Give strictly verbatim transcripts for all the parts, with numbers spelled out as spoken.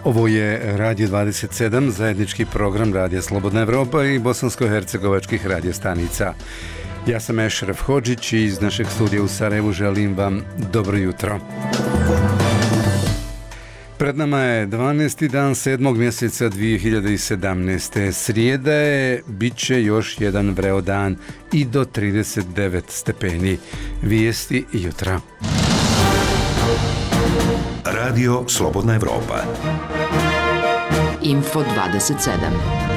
Ovo je Radio dvadeset sedam, zajednički program Radija Slobodna Evropa i bosansko-hercegovačkih radiostanica. Ja sam Ešref Hodžić i iz našeg studija u Sarajevu želim vam dobro jutro. Pred nama je dvanaesti dan sedmog mjeseca dvije hiljade sedamnaeste. Srijeda je, bit će još jedan vreo dan i do trideset devet stepeni. Vijesti jutra. Radio Slobodna Evropa. Info dvadeset sedam.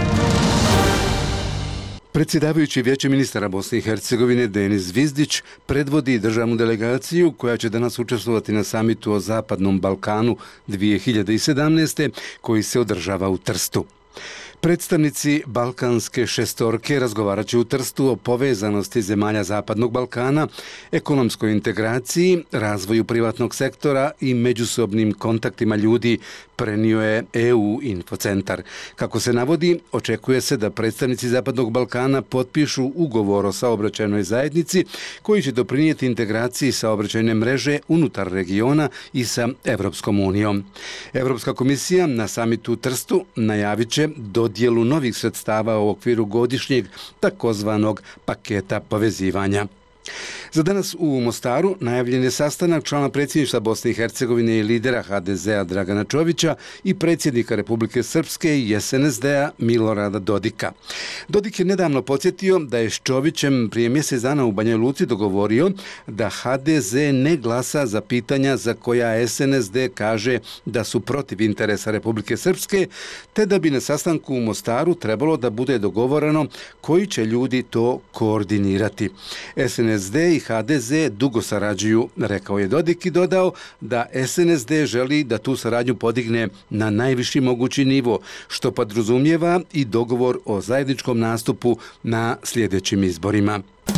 Predsjedavajući Vijeće ministara Bosne i Hercegovine Denis Zvizdić predvodi državnu delegaciju koja će danas učestvovati na samitu o Zapadnom Balkanu dvije hiljade sedamnaeste koji se održava u Trstu. Predstavnici Balkanske šestorke razgovarat će u Trstu o povezanosti zemalja Zapadnog Balkana, ekonomskoj integraciji, razvoju privatnog sektora i međusobnim kontaktima ljudi, prenio je E U Infocentar. Kako se navodi, očekuje se da predstavnici Zapadnog Balkana potpišu ugovor o saobraćajnoj zajednici koji će doprinijeti integraciji saobraćajne mreže unutar regiona i sa Evropskom unijom. Evropska komisija na samitu u Trstu najavit će dodjelu novih sredstava u okviru godišnjeg takozvanog paketa povezivanja. Za danas u Mostaru najavljen je sastanak člana predsjedništva Bosne i Hercegovine i lidera H D Z-a Dragana Čovića i predsjednika Republike Srpske i S N S D-a Milorada Dodika. Dodik je nedavno podsjetio da je s Čovićem prije mjesec dana u Banja Luci dogovorio da H D Z ne glasa za pitanja za koja S N S D kaže da su protiv interesa Republike Srpske, te da bi na sastanku u Mostaru trebalo da bude dogovoreno koji će ljudi to koordinirati. S N S D i H D Z dugo sarađuju, rekao je Dodik i dodao da S N S D želi da tu saradnju podigne na najviši mogući nivo, što podrazumijeva i dogovor o zajedničkom nastupu na sljedećim izborima.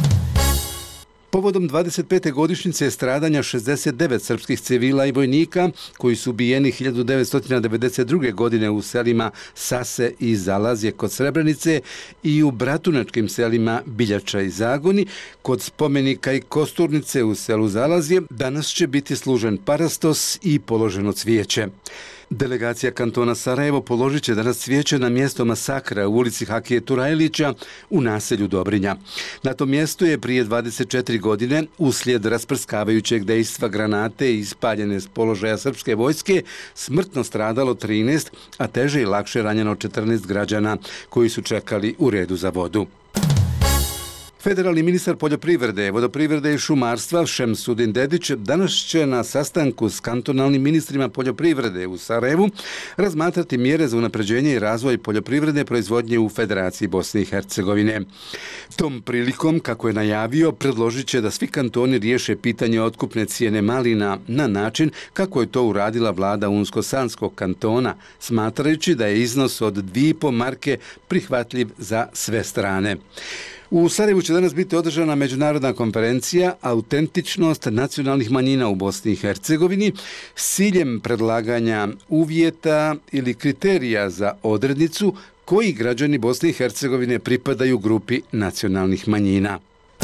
Povodom dvadeset pete godišnjice stradanja šezdeset devet srpskih civila i vojnika koji su ubijeni hiljadu devetsto devedeset druge. godine u selima Sase i Zalazje kod Srebrenice i u bratunačkim selima Biljača i Zagoni, kod spomenika i Kosturnice u selu Zalazje, danas će biti služen parastos i položeno cvijeće. Delegacija kantona Sarajevo položit će danas cvijeće na mjesto masakra u ulici Hakije Turajlića u naselju Dobrinja. Na tom mjestu je prije dvadeset četiri godine uslijed rasprskavajućeg dejstva granate ispaljene s položaja srpske vojske smrtno stradalo trinaest, a teže i lakše ranjeno četrnaest građana koji su čekali u redu za vodu. Federalni ministar poljoprivrede, vodoprivrede i šumarstva Šemsudin Dedić danas će na sastanku s kantonalnim ministrima poljoprivrede u Sarajevu razmatrati mjere za unapređenje i razvoj poljoprivredne proizvodnje u Federaciji Bosne i Hercegovine. Tom prilikom, kako je najavio, predložit će da svi kantoni riješe pitanje otkupne cijene malina na način kako je to uradila vlada Unsko-Sanskog kantona, smatrajući da je iznos od dvije i po marke prihvatljiv za sve strane. U Sarajevu će danas biti održana međunarodna konferencija Autentičnost nacionalnih manjina u Bosni i Hercegovini s ciljem predlaganja uvjeta ili kriterija za odrednicu koji građani Bosne i Hercegovine pripadaju grupi nacionalnih manjina.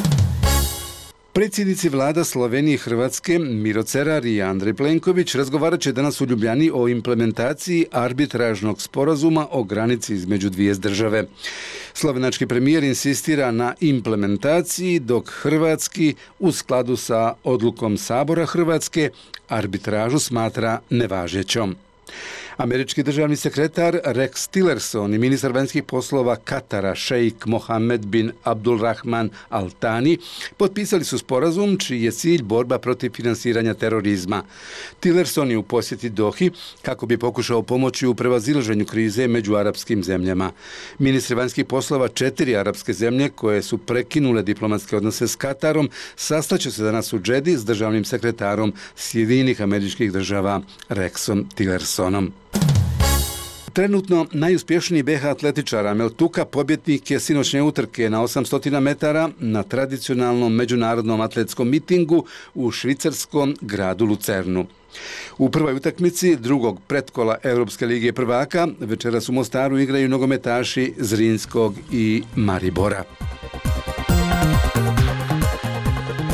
Predsjednici vlada Slovenije i Hrvatske Miro Cerar i Andrej Plenković razgovarat će danas u Ljubljani o implementaciji arbitražnog sporazuma o granici između dvije države. Slovenački premijer insistira na implementaciji, dok hrvatski, u skladu sa odlukom Sabora Hrvatske, arbitražu smatra nevažećom. Američki državni sekretar Rex Tillerson i ministar vanjskih poslova Katara šejk Mohamed bin Abdulrahman Al Thani potpisali su sporazum čiji je cilj borba protiv finansiranja terorizma. Tillerson je u posjeti Dohi kako bi pokušao pomoći u prevazilaženju krize među arapskim zemljama. Ministri vanjskih poslova četiri arapske zemlje koje su prekinule diplomatske odnose s Katarom sastaće se danas u Džedi s državnim sekretarom Sjedinjenih Američkih Država Rexom Tillersonom. Trenutno najuspješniji B H atletičar Amel Tuka pobjednik je sinoćnje utrke na osamsto metara na tradicionalnom međunarodnom atletskom mitingu u švicarskom gradu Lucernu. U prvoj utakmici drugog pretkola Europske lige prvaka večeras u Mostaru igraju nogometaši Zrinskog i Maribora.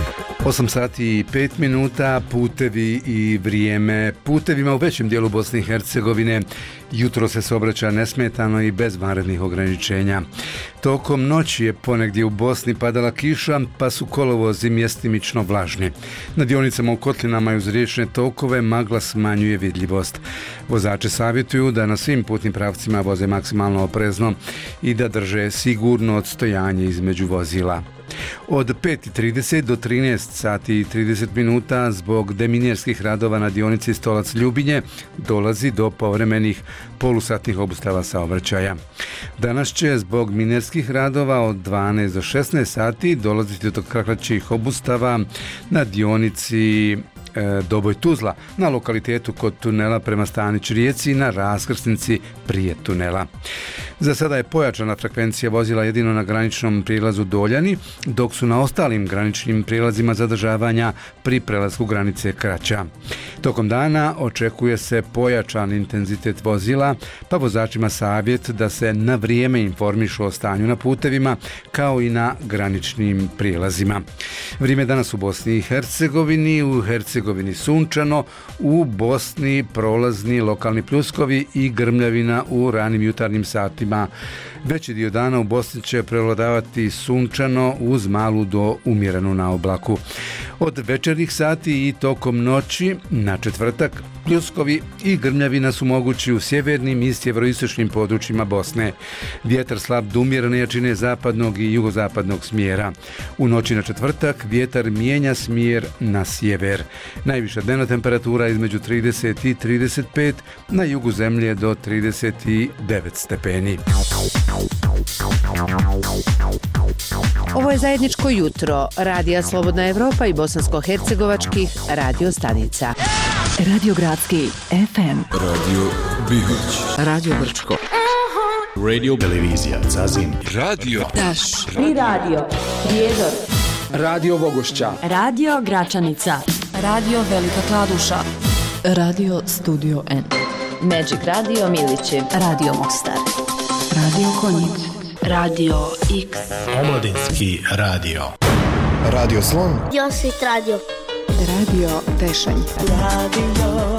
osam sati i pet minuta, putevi i vrijeme. Putevima u većem dijelu Bosne i Hercegovine jutro se saobraća nesmetano i bez vanrednih ograničenja. Tokom noći je ponegdje u Bosni padala kiša, pa su kolovozi mjestimično vlažni. Na dionicama u kotlinama i uz riječne tokove magla smanjuje vidljivost. Vozači savjetuju da na svim putnim pravcima voze maksimalno oprezno i da drže sigurno odstojanje između vozila. Od pet i trideset do trinaest sati i trideset minuta zbog deminjerskih radova na dionici Stolac-Ljubinje dolazi do povremenih polusatnih obustava saobraćaja. Danas će zbog minjerskih radova od dvanaest do šesnaest sati dolaziti do kraćih obustava na dionici Doboj Tuzla, na lokalitetu kod tunela prema Stanić Rijeci i na raskrsnici prije tunela. Za sada je pojačana frekvencija vozila jedino na graničnom prijelazu Doljani, dok su na ostalim graničnim prijelazima zadržavanja pri prelasku granice kraća. Tokom dana očekuje se pojačan intenzitet vozila, pa vozačima savjet da se na vrijeme informišu o stanju na putevima kao i na graničnim prijelazima. Vrijeme danas u Bosni i Hercegovini, u Hercegovini sunčano, u Bosni prolazni lokalni pljuskovi i grmljavina u ranim jutarnjim satima. Veći dio dana u Bosni će prevladavati sunčano uz malu do umjerenu naoblaku. Od večernjih sati i tokom noći na četvrtak pljuskovi i grmljavina su mogući u sjevernim i sjeveroistočnim područjima Bosne. Vjetar slab do umjerene jačine zapadnog i jugozapadnog smjera. U noći na četvrtak vjetar mijenja smjer na sjever. Najviša dnevna temperatura između trideset i trideset pet, na jugu zemlje do trideset devet stepeni. Ovo je zajedničko jutro Radija Slobodna Evropa i bosansko-hercegovačkih radio stanica. Radio Gradski F M, Radio Bihoć, Radio Brčko, Radio Televizija Zazin, Radio Daš, Tri radio Prijedor, Radio Vogošća, Radio Gračanica, Radio Velika Kladuša, Radio Studio N, Magic Radio Milići, Radio Mostar, Radio Konjic, Radio X, Omladinski radio, Radio Slon, Josit Radio, Radio Tešanj, Radio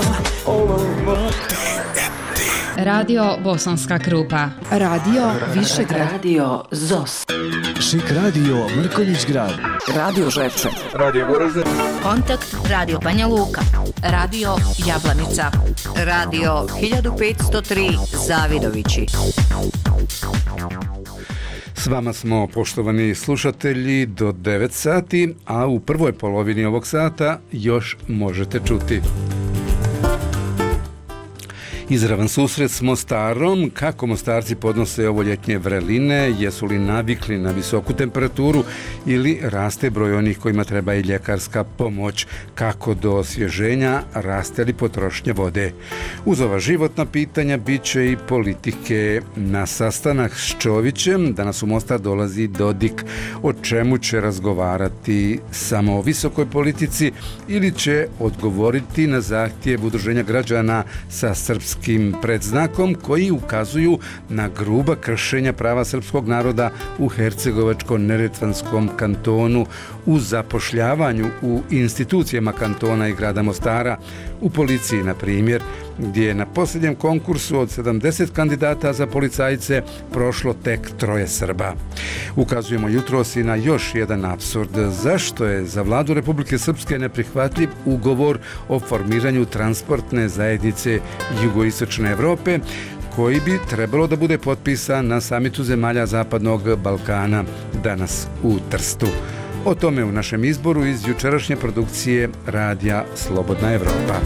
Radio Bosanska Krupa, Radio Višegrad, Radio Zos, Šik radio Mrkonjić Grad, Radio Ževče, Radio Goražde, Kontakt Radio Banja Luka, Radio Jablanica, Radio hiljadu petsto tri Zavidovići. S vama smo, poštovani slušatelji, do devet sati, a u prvoj polovini ovog sata još možete čuti. Izravan susret s Mostarom, kako Mostarci podnose ovo ljetnje vreline, jesu li navikli na visoku temperaturu ili raste broj onih kojima treba i ljekarska pomoć, kako do osvježenja, raste li potrošnja vode. Uz ova životna pitanja bit će i politike. Na sastanak s Čovićem danas u Mostar dolazi Dodik, o čemu će razgovarati, samo o visokoj politici ili će odgovoriti na zahtjev Udruženja građana sa srpskim predznakom koji ukazuju na gruba kršenja prava srpskog naroda u Hercegovačko-neretvanskom kantonu, u zapošljavanju u institucijama kantona i grada Mostara, u policiji na primjer, gdje je na posljednjem konkursu od sedamdeset kandidata za policajce prošlo tek troje Srba. Ukazujemo jutros i na još jedan apsurd. Zašto je za vladu Republike Srpske neprihvatljiv ugovor o formiranju transportne zajednice jugoistočne Evrope, koji bi trebalo da bude potpisan na samitu zemalja Zapadnog Balkana danas u Trstu? O tome u našem izboru iz jučerašnje produkcije Radija Slobodna Evropa.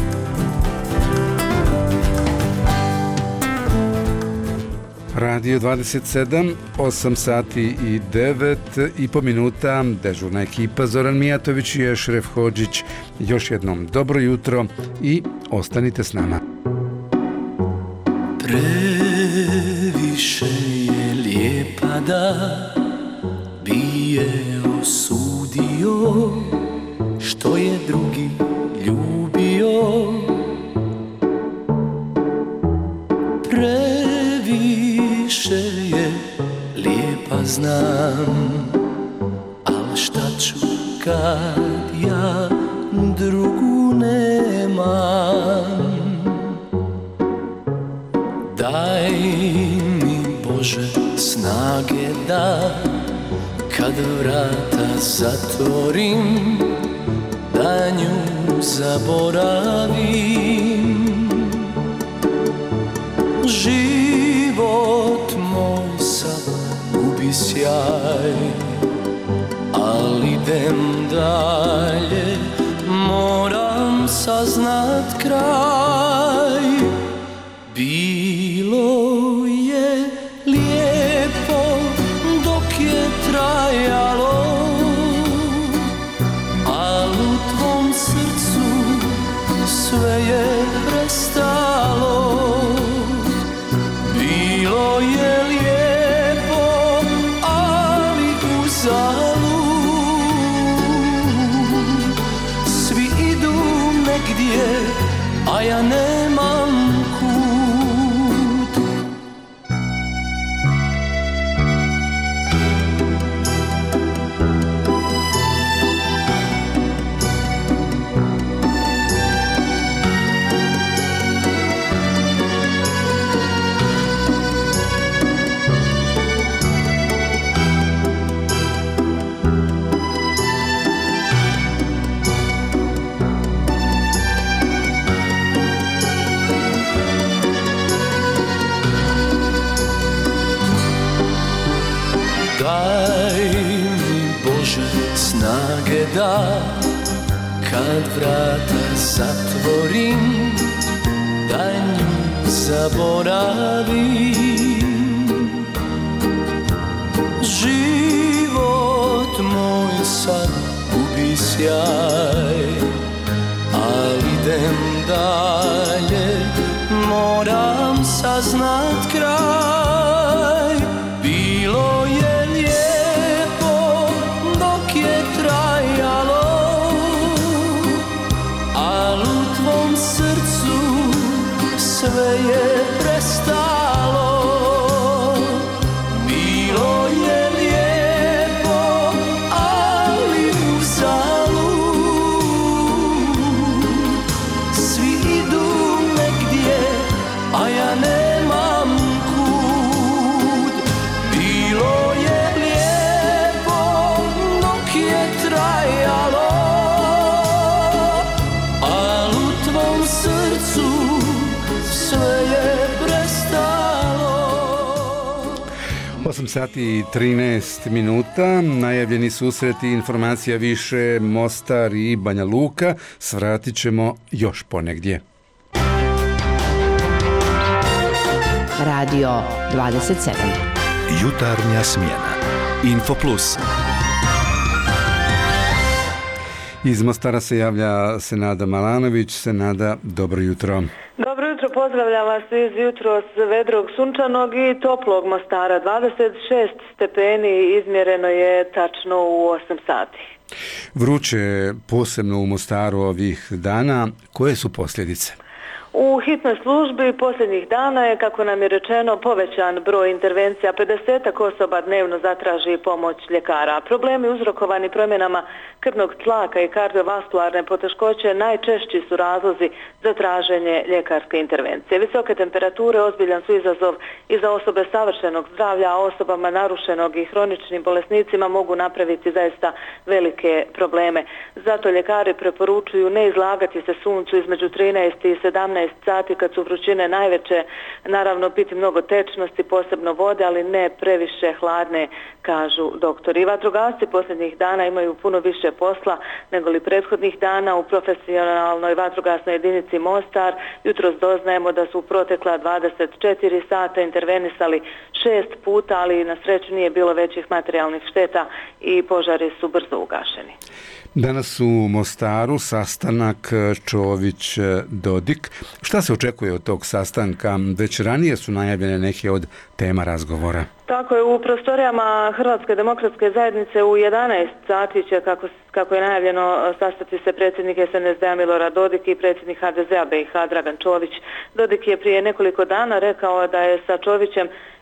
Radio dvadeset sedam, osam sati i devet i po minuta, dežurna ekipa Zoran Mijatović i Ešref Hodžić. Još jednom dobro jutro i ostanite s nama. Previše je lijepa da bi je osudio, što je drugi ljubio. Previše je lijepa, znam, al šta ću kad ja drugu nemam. Daj mi Bože snage da kad vrata zatvorim, da nju zaboravim. Život moj sad gubi sjaj, ali idem dalje, moram saznat kraj. Bilo je lijepo dok je trajalo, al u tvom srcu sve je prestalo. Bilo je lijepo, ali uzalud, svi idu negdje, a ja nemam kud. Daj mi Bože snage da kad vrata zatvorim, da nju zaboravim. Život moj sad gubi sjaj, ali idem dalje, moram saznat kraj. Bilo je sve je prestalo. Bilo je lijepo, ali uzalud, svi idu negdje, a ja nemam kud. Bilo je lijepo dok je trajalo, al u tvom srcu sve je prestalo. osam sati i trinaest minuta, najavljeni susreti, informacija više, Mostar i Banja Luka, svratit ćemo još ponegdje. Radio dvadeset sedam. Jutarnja smjena. Info Plus. Iz Mostara se javlja Senada Malanović. Senada, dobro jutro. Dobro jutro, pozdravljam vas iz jutros vedrog, sunčanog i toplog Mostara. dvadeset šest stepeni izmjereno je tačno u osam sati. Vruće posebno u Mostaru ovih dana. Koje su posljedice? U hitnoj službi posljednjih dana je, kako nam je rečeno, povećan broj intervencija. pedesetak osoba dnevno zatraži pomoć ljekara. Problemi uzrokovani promjenama krvnog tlaka i kardiovaskularne poteškoće najčešći su razlozi za traženje ljekarske intervencije. Visoke temperature ozbiljan su izazov i za osobe savršenog zdravlja, a osobama narušenog i hroničnim bolesnicima mogu napraviti zaista velike probleme. Zato ljekari preporučuju ne izlagati se suncu između trinaest i sedamnaest sati kad su vrućine najveće, naravno piti mnogo tečnosti, posebno vode, ali ne previše hladne, kažu doktori. I vatrogasci posljednjih dana imaju puno više posla nego li prethodnih dana. U profesionalnoj vatrogasnoj jedinici Mostar jutros doznajemo da su u protekla dvadeset četiri sata intervenisali šest puta, ali na sreću nije bilo većih materijalnih šteta i požari su brzo ugašeni. Danas u Mostaru sastanak Čović-Dodik. Šta se očekuje od tog sastanka? Već ranije su najavljene neke od tema razgovora. Tako je, u prostorijama Hrvatske demokratske zajednice u jedanaest sati će, kako, kako je najavljeno, sastati se predsjednik es en es de a Milorad Dodik i predsjednik ha de ze a be i ha Dragan Čović. Dodik je prije nekoliko dana rekao da je sa Čovićem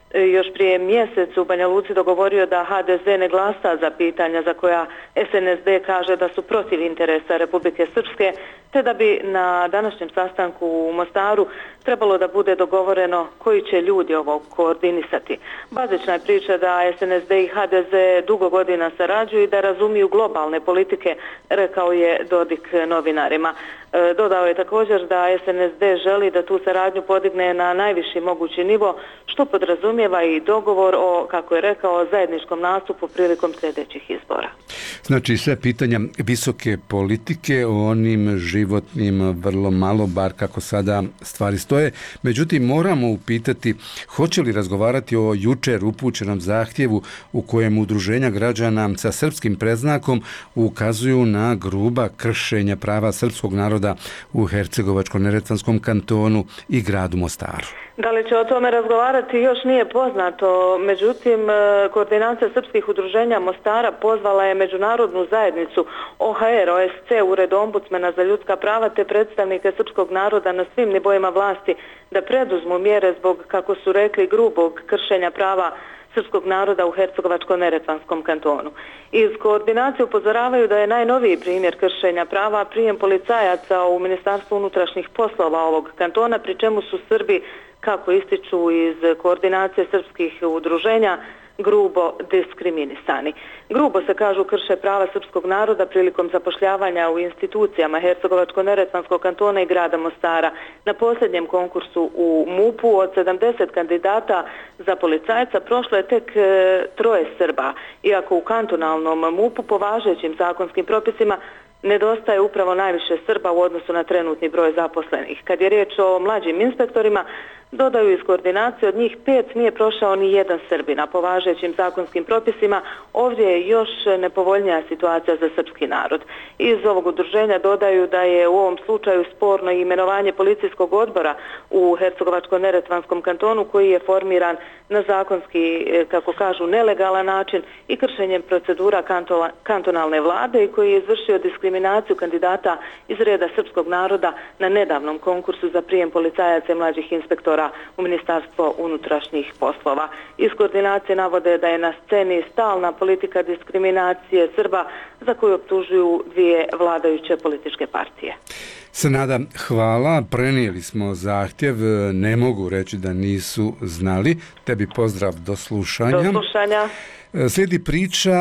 još prije mjesec u Banja Luci dogovorio da ha de ze ne glasa za pitanja za koja es en es de kaže da su protiv interesa Republike Srpske, te da bi na današnjem sastanku u Mostaru trebalo da bude dogovoreno koji će ljudi ovo koordinisati. Bazična je priča da es en es de i ha de ze dugo godina sarađuju i da razumiju globalne politike, rekao je Dodik novinarima. E, dodao je također da es en es de želi da tu saradnju podigne na najviši mogući nivo, što podrazumijeva i dogovor o, kako je rekao, zajedničkom nastupu prilikom sljedećih izbora. Znači sve pitanja visoke politike, o onim životnim vrlo malo, bar kako sada stvari stoje. Međutim, moramo upitati hoće li razgovarati o jučer upućenom zahtjevu u kojem udruženja građana sa srpskim predznakom ukazuju na gruba kršenja prava srpskog naroda u Hercegovačko-neretvanskom kantonu i gradu Mostaru. Da li će o tome razgovarati još nije poznato, međutim koordinacija srpskih udruženja Mostara pozvala je međunarodnu zajednicu o ha er, o es ce, Ured ombudsmana za ljudska prava te predstavnike srpskog naroda na svim nivoima vlasti da preduzmu mjere zbog, kako su rekli, grubog kršenja prava srpskog naroda u Hercegovačko-neretvanskom kantonu. Iz koordinacije upozoravaju da je najnoviji primjer kršenja prava prijem policajaca u Ministarstvu unutrašnjih poslova ovog kantona, pri čemu su Srbi, kako ističu iz koordinacije srpskih udruženja, grubo diskriminisani. Grubo se, kažu, krše prava srpskog naroda prilikom zapošljavanja u institucijama Hercegovačko-neretvanskog kantona i grada Mostara. Na posljednjem konkursu u MUP-u od sedamdeset kandidata za policajca prošlo je tek e, troje Srba, iako u kantonalnom MUP-u po važećim zakonskim propisima nedostaje upravo najviše Srba u odnosu na trenutni broj zaposlenih. Kad je riječ o mlađim inspektorima, dodaju iz koordinacije, od njih pet nije prošao ni jedan Srbin, a po važećim zakonskim propisima ovdje je još nepovoljnija situacija za srpski narod. Iz ovog udruženja dodaju da je u ovom slučaju sporno i imenovanje policijskog odbora u Hercegovačko-neretvanskom kantonu koji je formiran na zakonski, kako kažu, nelegalan način i kršenjem procedura kantola, kantonalne vlade i koji je izvršio diskriminaciju kandidata iz reda srpskog naroda na nedavnom konkursu za prijem policajaca i mlađih inspektora u Ministarstvo unutrašnjih poslova. Iz koordinacije navode da je na sceni stalna politika diskriminacije Srba za koju optužuju dvije vladajuće političke partije. Senada, hvala. Prenijeli smo zahtjev. Ne mogu reći da nisu znali. Tebi pozdrav, do slušanja. Do slušanja. Slijedi priča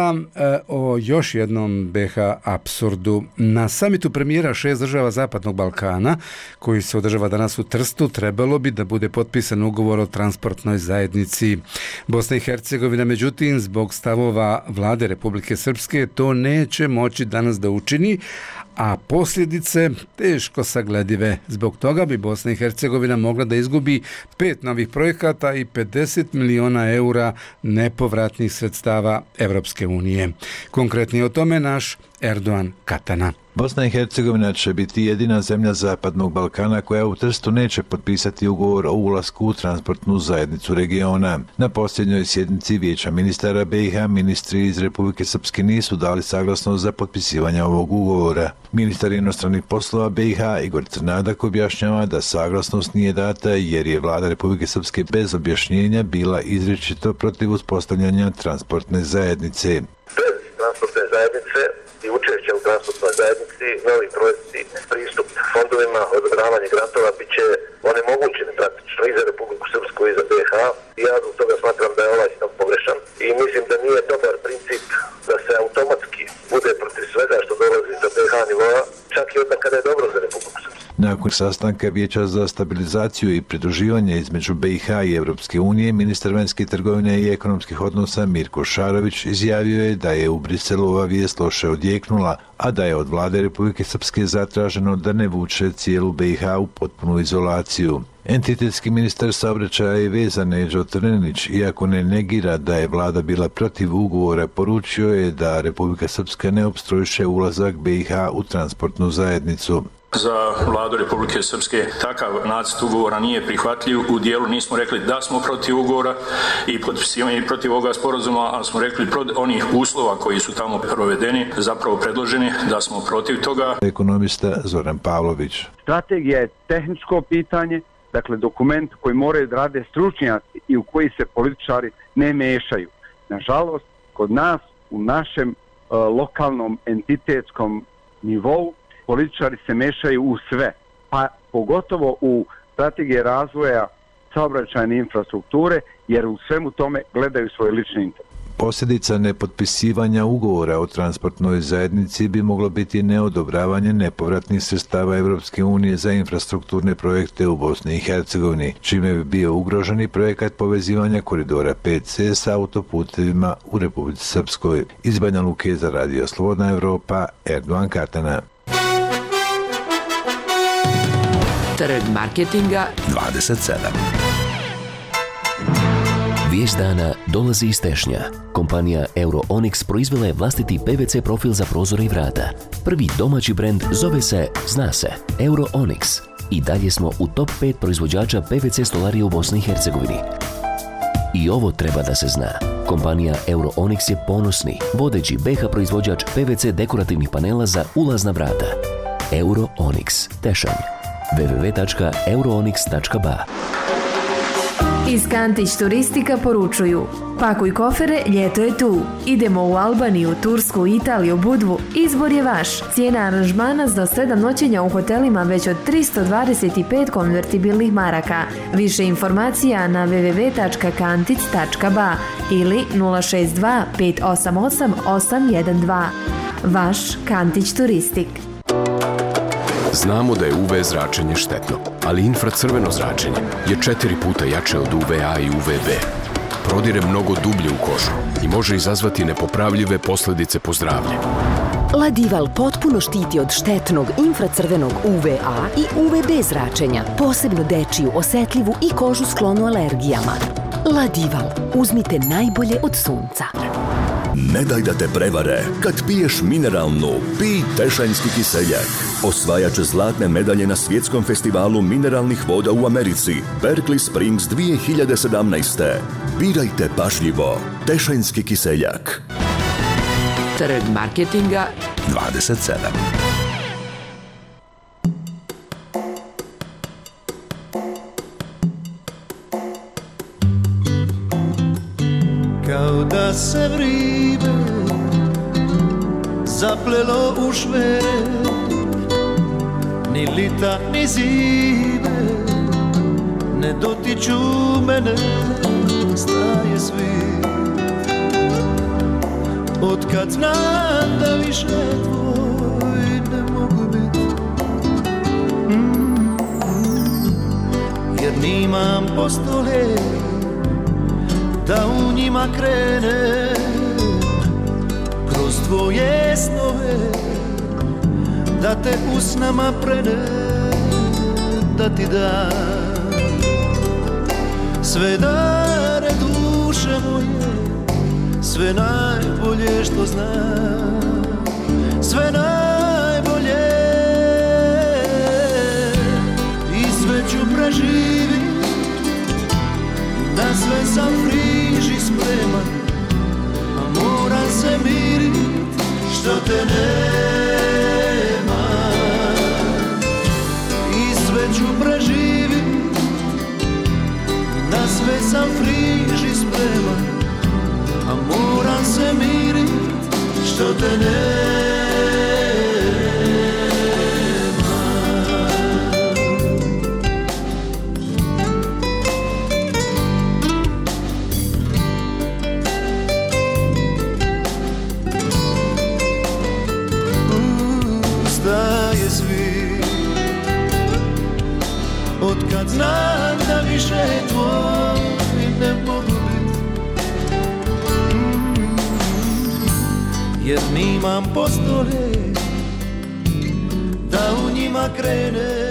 o još jednom be ha apsurdu. Na samitu premijera šest država Zapadnog Balkana, koji se održava danas u Trstu, trebalo bi da bude potpisan ugovor o transportnoj zajednici. Bosna i Hercegovina, međutim, zbog stavova vlade Republike Srpske, to neće moći danas da učini, a posljedice teško sagledive. Zbog toga bi Bosna i Hercegovina mogla da izgubi pet novih projekata i pedeset miliona eura nepovratnih sredstava Evropske unije. Konkretnije o tome naš Erdogan Katana. Bosna i Hercegovina će biti jedina zemlja Zapadnog Balkana koja u Trstu neće potpisati ugovor o ulasku u transportnu zajednicu regiona. Na posljednjoj sjednici Vijeća ministara be i ha ministri iz Republike Srpske nisu dali saglasnost za potpisivanje ovog ugovora. Ministar inostranih poslova be i ha Igor Crnadak objašnjava da saglasnost nije data jer je vlada Republike Srpske bez objašnjenja bila izričito protiv uspostavljanja transportne zajednice. Bez transportne zajednice i učešća u transportnoj zajednici, novi projekti, pristup fondovima, odobravanje grantova bit će onemogućeni praktično i za Republiku Srpsku i za be i ha. Ja zbog toga smatram da je ovaj stav pogrešan i mislim da nije dobar princip da se automatski bude protiv svega što dolazi za be i ha nivoa, čak i onda kada je dobro za Republiku Srpsku. Nakon sastanka Vijeća za stabilizaciju i pridruživanje između be i ha i Evropske unije, ministar vanjske trgovine i ekonomskih odnosa Mirko Šarović izjavio je da je u Briselu ova vijest loše odjeknula, a da je od vlade Republike Srpske zatraženo da ne vuče cijelu be i ha u potpunu izolaciju. Entitetski ministar saobraćaja i veza Neđo Trninić, iako ne negira da je vlada bila protiv ugovora, poručio je da Republika Srpska ne opstruiše ulazak be i ha u transportnu zajednicu. Za vladu Republike Srpske takav nacrt ugovora nije prihvatljiv. U dijelu nismo rekli da smo protiv ugovora i potpisivanje protiv ovoga sporazuma, ali smo rekli protiv onih uslova koji su tamo provedeni, zapravo predloženi, da smo protiv toga. Ekonomista Zoran Pavlović. Strategija je tehničko pitanje, dakle dokument koji moraju da rade stručnjaci i u koji se političari ne mešaju. Nažalost, kod nas, u našem uh, lokalnom entitetskom nivou, političari se mešaju u sve, pa pogotovo u strategije razvoja saobraćajne infrastrukture, jer u svemu tome gledaju svoj lični interes. Posljedica nepotpisivanja ugovora o transportnoj zajednici bi moglo biti neodobravanje nepovratnih sredstava Evropske unije za infrastrukturne projekte u Bosni i Hercegovini, čime bi bio ugrožen i projekat povezivanja koridora pet ce sa autoputevima u Republici Srpskoj. Iz Banja Luke za Radio Slobodna Evropa, Erdogan Katana. Trg marketinga dvadeset sedam. Vijest dana dolazi iz Tešnja. Kompanija Euroonyx proizvela je vlastiti pe ve ce profil za prozore i vrata. Prvi domaći brend zove se, zna se, Euroonyx. I dalje smo u top pet proizvođača pe ve ce stolarije u Bosni i Hercegovini. I ovo treba da se zna. Kompanija Euroonyx je ponosni, vodeći be ha proizvođač pe ve ce dekorativnih panela za ulazna vrata. Euroonyx, Tešanj. w w w tačka euroonyx tačka ba. Iz Kantić Turistika poručuju: pakuj kofere, ljeto je tu. Idemo u Albaniju, Tursku, Italiju, Budvu. Izbor je vaš. Cijena aranžmana za sedam noćenja u hotelima već od tristo dvadeset pet konvertibilnih maraka. Više informacija na w w w tačka kantic tačka ba ili nula šest dva pet osam osam osam jedan dva. Vaš Kantić Turistik. Znamo da je u ve zračenje štetno, ali infracrveno zračenje je četiri puta jače od u ve a i u ve be. Prodire mnogo dublje u kožu i može izazvati nepopravljive posljedice po zdravlje. Ladival potpuno štiti od štetnog infracrvenog u ve a i u ve be zračenja, posebno dečiju, osetljivu i kožu sklonu alergijama. Ladival, uzmite najbolje od sunca. Ne daj da te prevare. Kad piješ mineralnu, pij Tešanjski kiseljak. Osvajač zlatne medalje na svjetskom festivalu mineralnih voda u Americi, Berkeley Springs dvije hiljade sedamnaeste. Birajte pažljivo. Tešanjski kiseljak. Trg marketinga dvadeset sedam. Kao da se vrijeme zaplelo u švere, ni lita ni zime ne dotiču mene, staje svi. Otkad znam da više tvoj ne mogu biti, mm, jer nimam postole da u njima krene, kroz tvoje snove, da te usnama prene, da ti dam sve dare duše moje, sve najbolje što znam, sve najbolje, i sve ću preživit, na sve sam friži spreman, a moram se mirit što te nema. I sve ću preživit, na sve sam friži spreman, a moram se mirit što te nema. Otkad znam da više tvoj ne mogu biti, mm, jer nimam postole da u njima krene.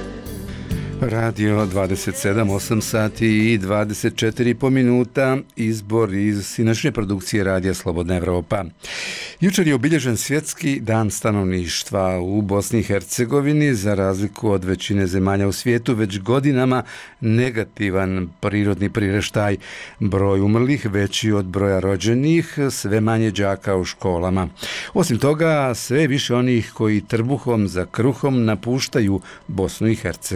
Radio dvadeset sedam, osam sati i dvadeset četiri po minuta, izbor iz sinoćne produkcije Radija Slobodna Evropa. Jučer je obilježen svjetski dan stanovništva u Bosni i Hercegovini. Za razliku od većine zemalja u svijetu, već godinama negativan prirodni priraštaj. Broj umrlih veći od broja rođenih, sve manje đaka u školama. Osim toga, sve više onih koji trbuhom za kruhom napuštaju Bosnu i Hercegovinu.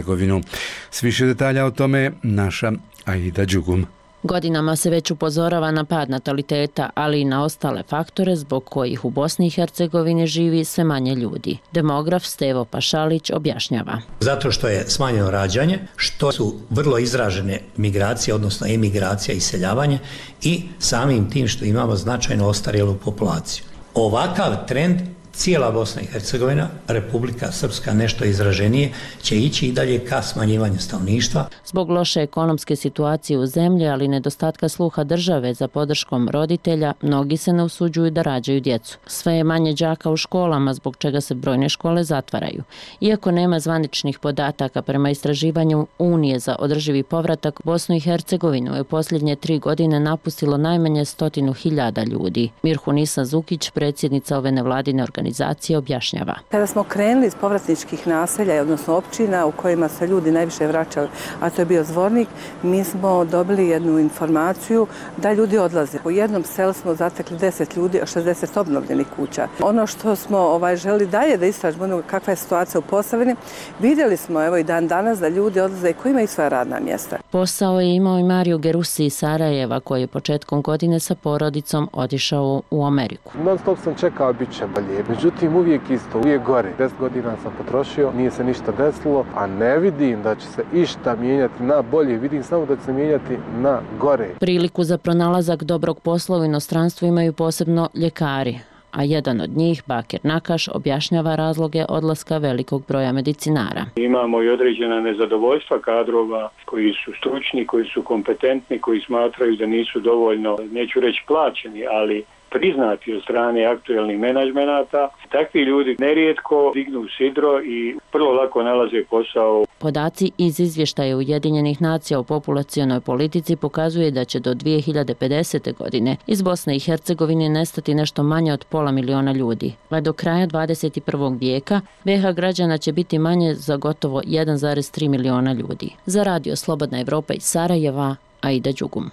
S više detalja o tome naša Aida Đugum. Godinama se već upozorava na pad nataliteta, ali i na ostale faktore zbog kojih u Bosni i Hercegovini živi sve manje ljudi. Demograf Stevo Pašalić objašnjava. Zato što je smanjeno rađanje, što su vrlo izražene migracije, odnosno emigracija i iseljavanje i samim tim što imamo značajno ostarjelu populaciju. Ovakav trend cijela Bosna i Hercegovina, Republika Srpska nešto izraženije, će ići i dalje ka smanjivanju stanovništva. Zbog loše ekonomske situacije u zemlji, ali nedostatka sluha države za podrškom roditelja, mnogi se ne usuđuju da rađaju djecu. Sve je manje đaka u školama, zbog čega se brojne škole zatvaraju. Iako nema zvaničnih podataka prema istraživanju Unije za održivi povratak, Bosnu i Hercegovinu je u posljednje tri godine napustilo najmanje stotinu hiljada ljudi. Mirhunisa Zukić, predsjednica ove nevladine organizacije, organizacije objašnjava. Kada smo krenuli iz povratničkih naselja, odnosno općina u kojima se ljudi najviše vraćali, a to je bio Zvornik, mi smo dobili jednu informaciju da ljudi odlaze. U jednom selu smo zatekli deset ljudi, a šezdeset obnovljenih kuća. Ono što smo ovaj, želi dalje da istražimo kakva je situacija u Posavini, vidjeli smo evo i dan danas da ljudi odlaze koji imaju svoja radna mjesta. Posao je imao i Mario Gerusi iz Sarajeva, koji je početkom godine sa porodicom otišao u Ameriku. Non stop sam čekao bit će bolje. Međutim, uvijek isto, uvijek gore. Deset godina sam potrošio, nije se ništa desilo, a ne vidim da će se išta mijenjati na bolje, vidim samo da će se mijenjati na gore. Priliku za pronalazak dobrog posla u inostranstvu imaju posebno ljekari, a jedan od njih, Bakir Nakaš, objašnjava razloge odlaska velikog broja medicinara. Imamo i određena nezadovoljstva kadrova koji su stručni, koji su kompetentni, koji smatraju da nisu dovoljno, neću reći plaćeni, ali priznati od strane aktuelnih menadžmenata. Takvi ljudi nerijetko dignu sidro i vrlo lako nalaze posao. Podaci iz izvještaja Ujedinjenih nacija o populacionoj politici pokazuje da će do dvije hiljade pedesete. godine iz Bosne i Hercegovine nestati nešto manje od pola miliona ljudi. A do kraja dvadeset prvog vijeka B iH građana će biti manje za gotovo jedan zarez tri miliona ljudi. Za Radio Slobodna Evropa iz Sarajeva, Aida Đugum.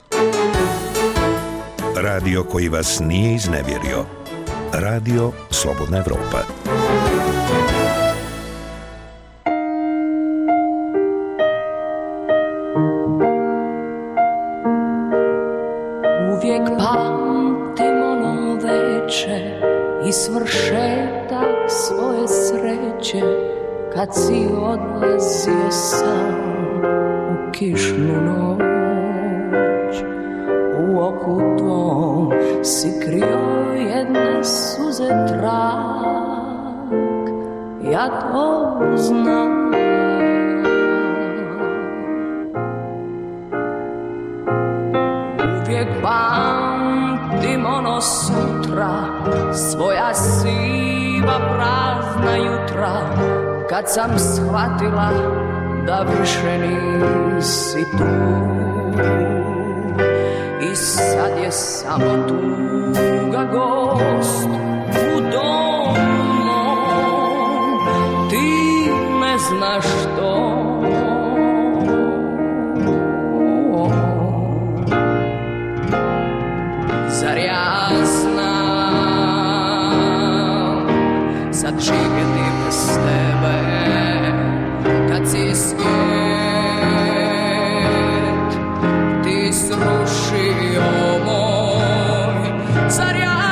Radio koji vas nije iznevjerio. Radio Slobodna Evropa. Uvijek pamtim ono veče i svršetak svoje sreće, kad si odlazio sam u kišnu noć. U oku tvom si krio jedne suze trag, ja to znam. Uvijek pamtim ono sutra, svoja siva prazna jutra, kad sam shvatila da više nisi tu. I sad je samo tuga gost u domu mom, ti ne znaš što. Zar ja znam sad živjeti bez tebe, kad si svijet ti srušio moj. Zar ja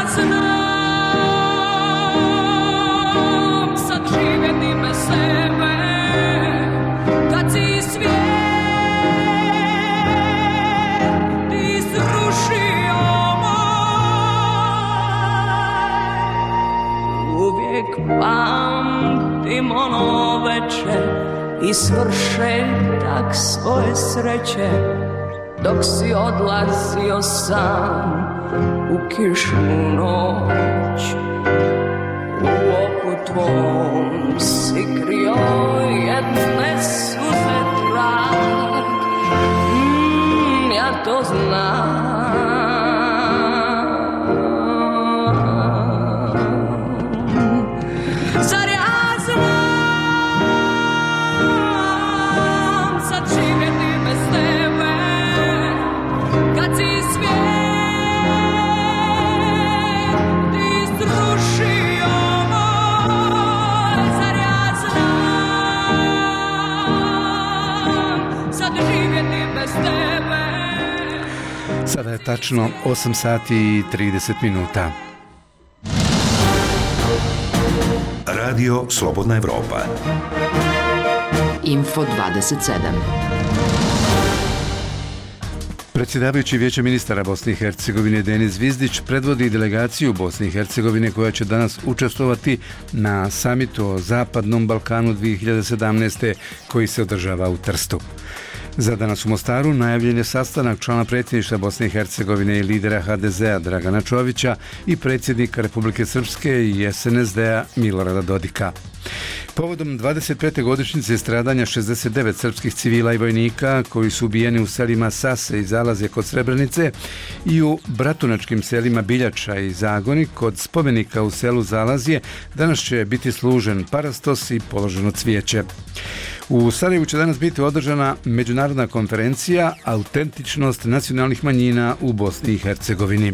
znam sad živjeti bez tebe, kad si svijet ti srušio moj. Uvijek pamtim ono večer i svršetak svoje sreće, dok si odlazio sam u kišnu noć. U oku tvom si krio jedne suze trag, mm, ja to znam. Zar ja znam sad živjeti bez tebe, kad si svijet ti srušio moj. Zar ja znam tačno osam sati i trideset minuta. Radio Slobodna Evropa. Info dvadeset sedam. Predsjedavajući Vijeća ministara Bosne i Hercegovine Denis Zvizdić predvodi delegaciju Bosne i Hercegovine koja će danas učestvovati na samitu o Zapadnom Balkanu dvije hiljade sedamnaeste. koji se održava u Trstu. Za danas u Mostaru najavljen je sastanak člana predsjedništva Bosne i Hercegovine i lidera ha de zea Dragana Čovića i predsjednika Republike Srpske i es en es de-a Milorada Dodika. Povodom dvadeset pete godišnjice stradanja šezdeset devet srpskih civila i vojnika koji su ubijeni u selima Sase i Zalazje kod Srebrenice i u bratunačkim selima Biljača i Zagoni kod spomenika u selu Zalazje danas će biti služen parastos i položeno cvijeće. U Sarajevu će danas biti održana međunarodna konferencija Autentičnost nacionalnih manjina u Bosni i Hercegovini.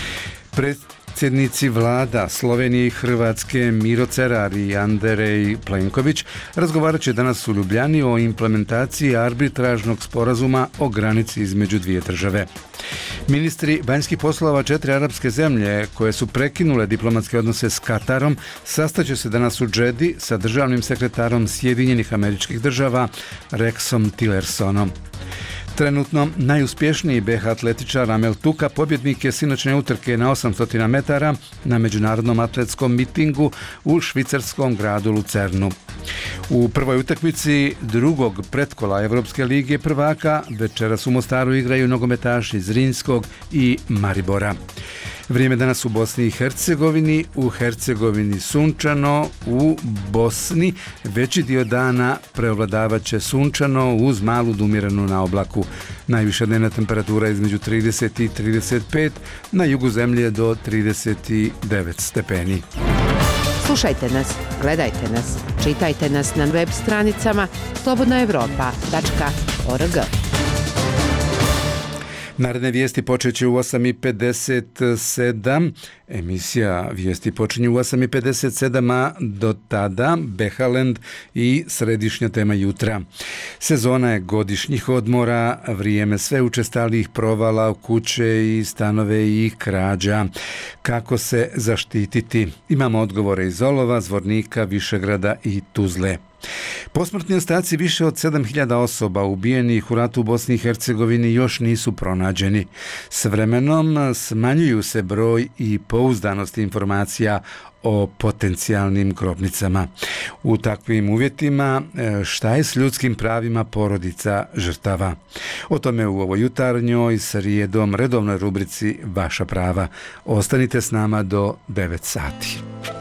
Predsjednici vlada Slovenije i Hrvatske Miro Cerar i Andrej Plenković razgovarat će danas u Ljubljani o implementaciji arbitražnog sporazuma o granici između dvije države. Ministri vanjskih poslova četiri arapske zemlje koje su prekinule diplomatske odnose s Katarom sastaće se danas u Džedi sa državnim sekretarom Sjedinjenih Američkih Država Rexom Tillersonom. Trenutno najuspješniji be ha atletičar Amel Tuka pobjednik je sinoćne utrke na osamsto metara na međunarodnom atletskom mitingu u švicarskom gradu Lucernu. U prvoj utakmici drugog pretkola Evropske lige prvaka večeras u Mostaru igraju nogometaši Zrinskog i Maribora. Vrijeme danas u Bosni i Hercegovini, u Hercegovini sunčano, u Bosni veći dio dana preovladavat će sunčano uz malu dumiranu na oblaku. Najviša dnevna temperatura između trideset i trideset pet, na jugu zemlje do trideset devet stepeni. Slušajte nas, gledajte nas, čitajte nas na web stranicama slobodna evropa tačka org. Naredne vijesti počeće u osam i pedeset sedam. Emisija vijesti počinje u osam i pedeset sedam, a do tada Behaland i središnja tema jutra. Sezona je godišnjih odmora, vrijeme sve učestalijih provala u kuće i stanove i krađa. Kako se zaštititi? Imamo odgovore iz Olova, Zvornika, Višegrada i Tuzle. Posmrtni ostaci više od sedam hiljada osoba ubijenih u ratu u Bosni i Hercegovini još nisu pronađeni. S vremenom smanjuju se broj i pouzdanost informacija o potencijalnim grobnicama. U takvim uvjetima šta je s ljudskim pravima porodica žrtava? O tome u ovoj jutarnjoj srijedom redovnoj rubrici Vaša prava. Ostanite s nama do devet sati.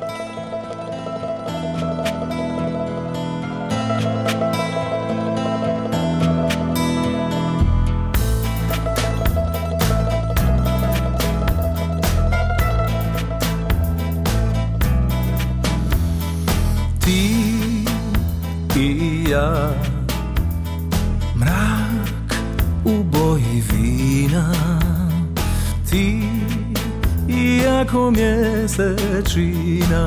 Ja, mrak u boji vina, ti iako mjesečina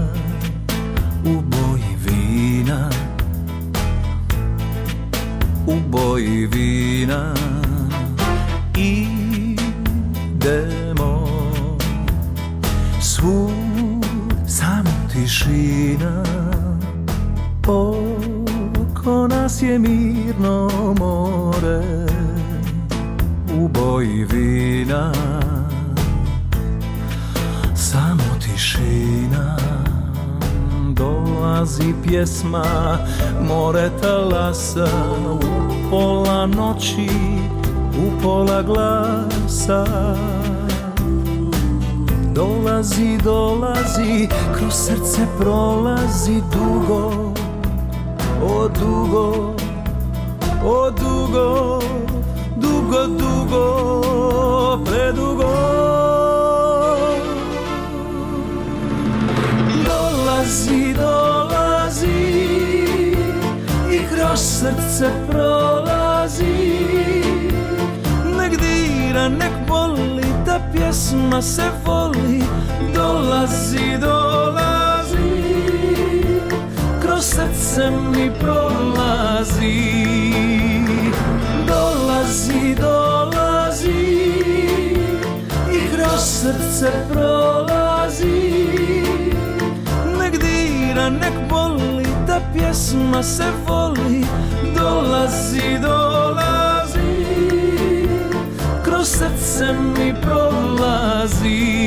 u boji vina, u boji vina idemo svud samo tišina. Oko nas je mirno more u boji vina, samo tišina. Dolazi pjesma more talasa u pola noći, u pola glasa. Dolazi, dolazi, kroz srce prolazi dugo, o dugo, o dugo, dugo, dugo, predugo. Dolazi, dolazi i kroz srce prolazi. Nek dira, nek boli, ta pjesma se voli. Dolazi, dolazi, kroz srce mi prolazi. Dolazi, dolazi kroz srce prolazi. Nek dira, nek boli, da pjesma se voli. Dolazi, dolazi, kroz srce mi prolazi.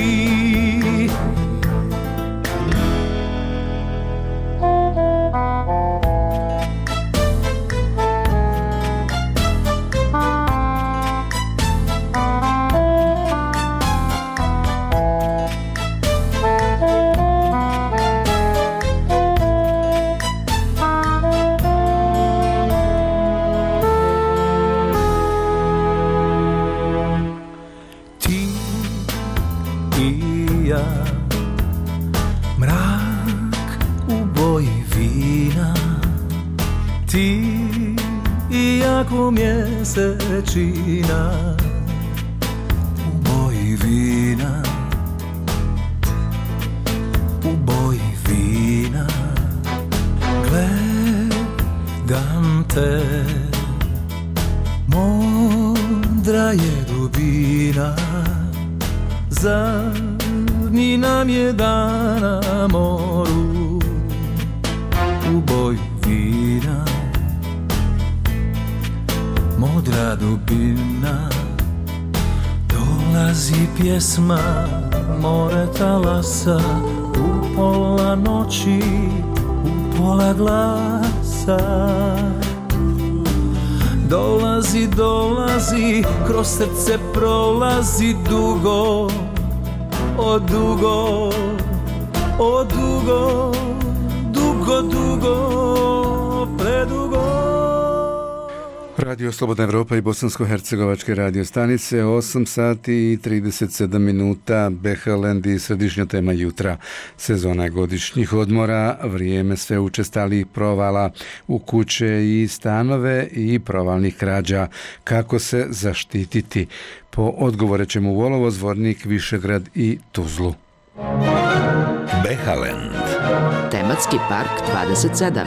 Mjesečina u boji vina, u boji vina, gledam te, modra je dubina, zadnji nam je dan na moru, u boji vina, modra dubina, dolazi pjesma more talasa, u pola noći, u pola glasa. Dolazi, dolazi, kroz srce prolazi dugo, o dugo, o dugo, dugo, dugo, predugo. Radio Slobodna Evropa i bosansko-hercegovačke radio stanice, osam sati i trideset sedam minuta, Behaland i središnja tema jutra. Sezona godišnjih odmora, vrijeme sve učestalijih provala u kuće i stanove i provalnih krađa. Kako se zaštititi? Po odgovore ćemo u Olovo, Zvornik, Višegrad i Tuzlu. Behaland. Tematski park dvadeset sedam.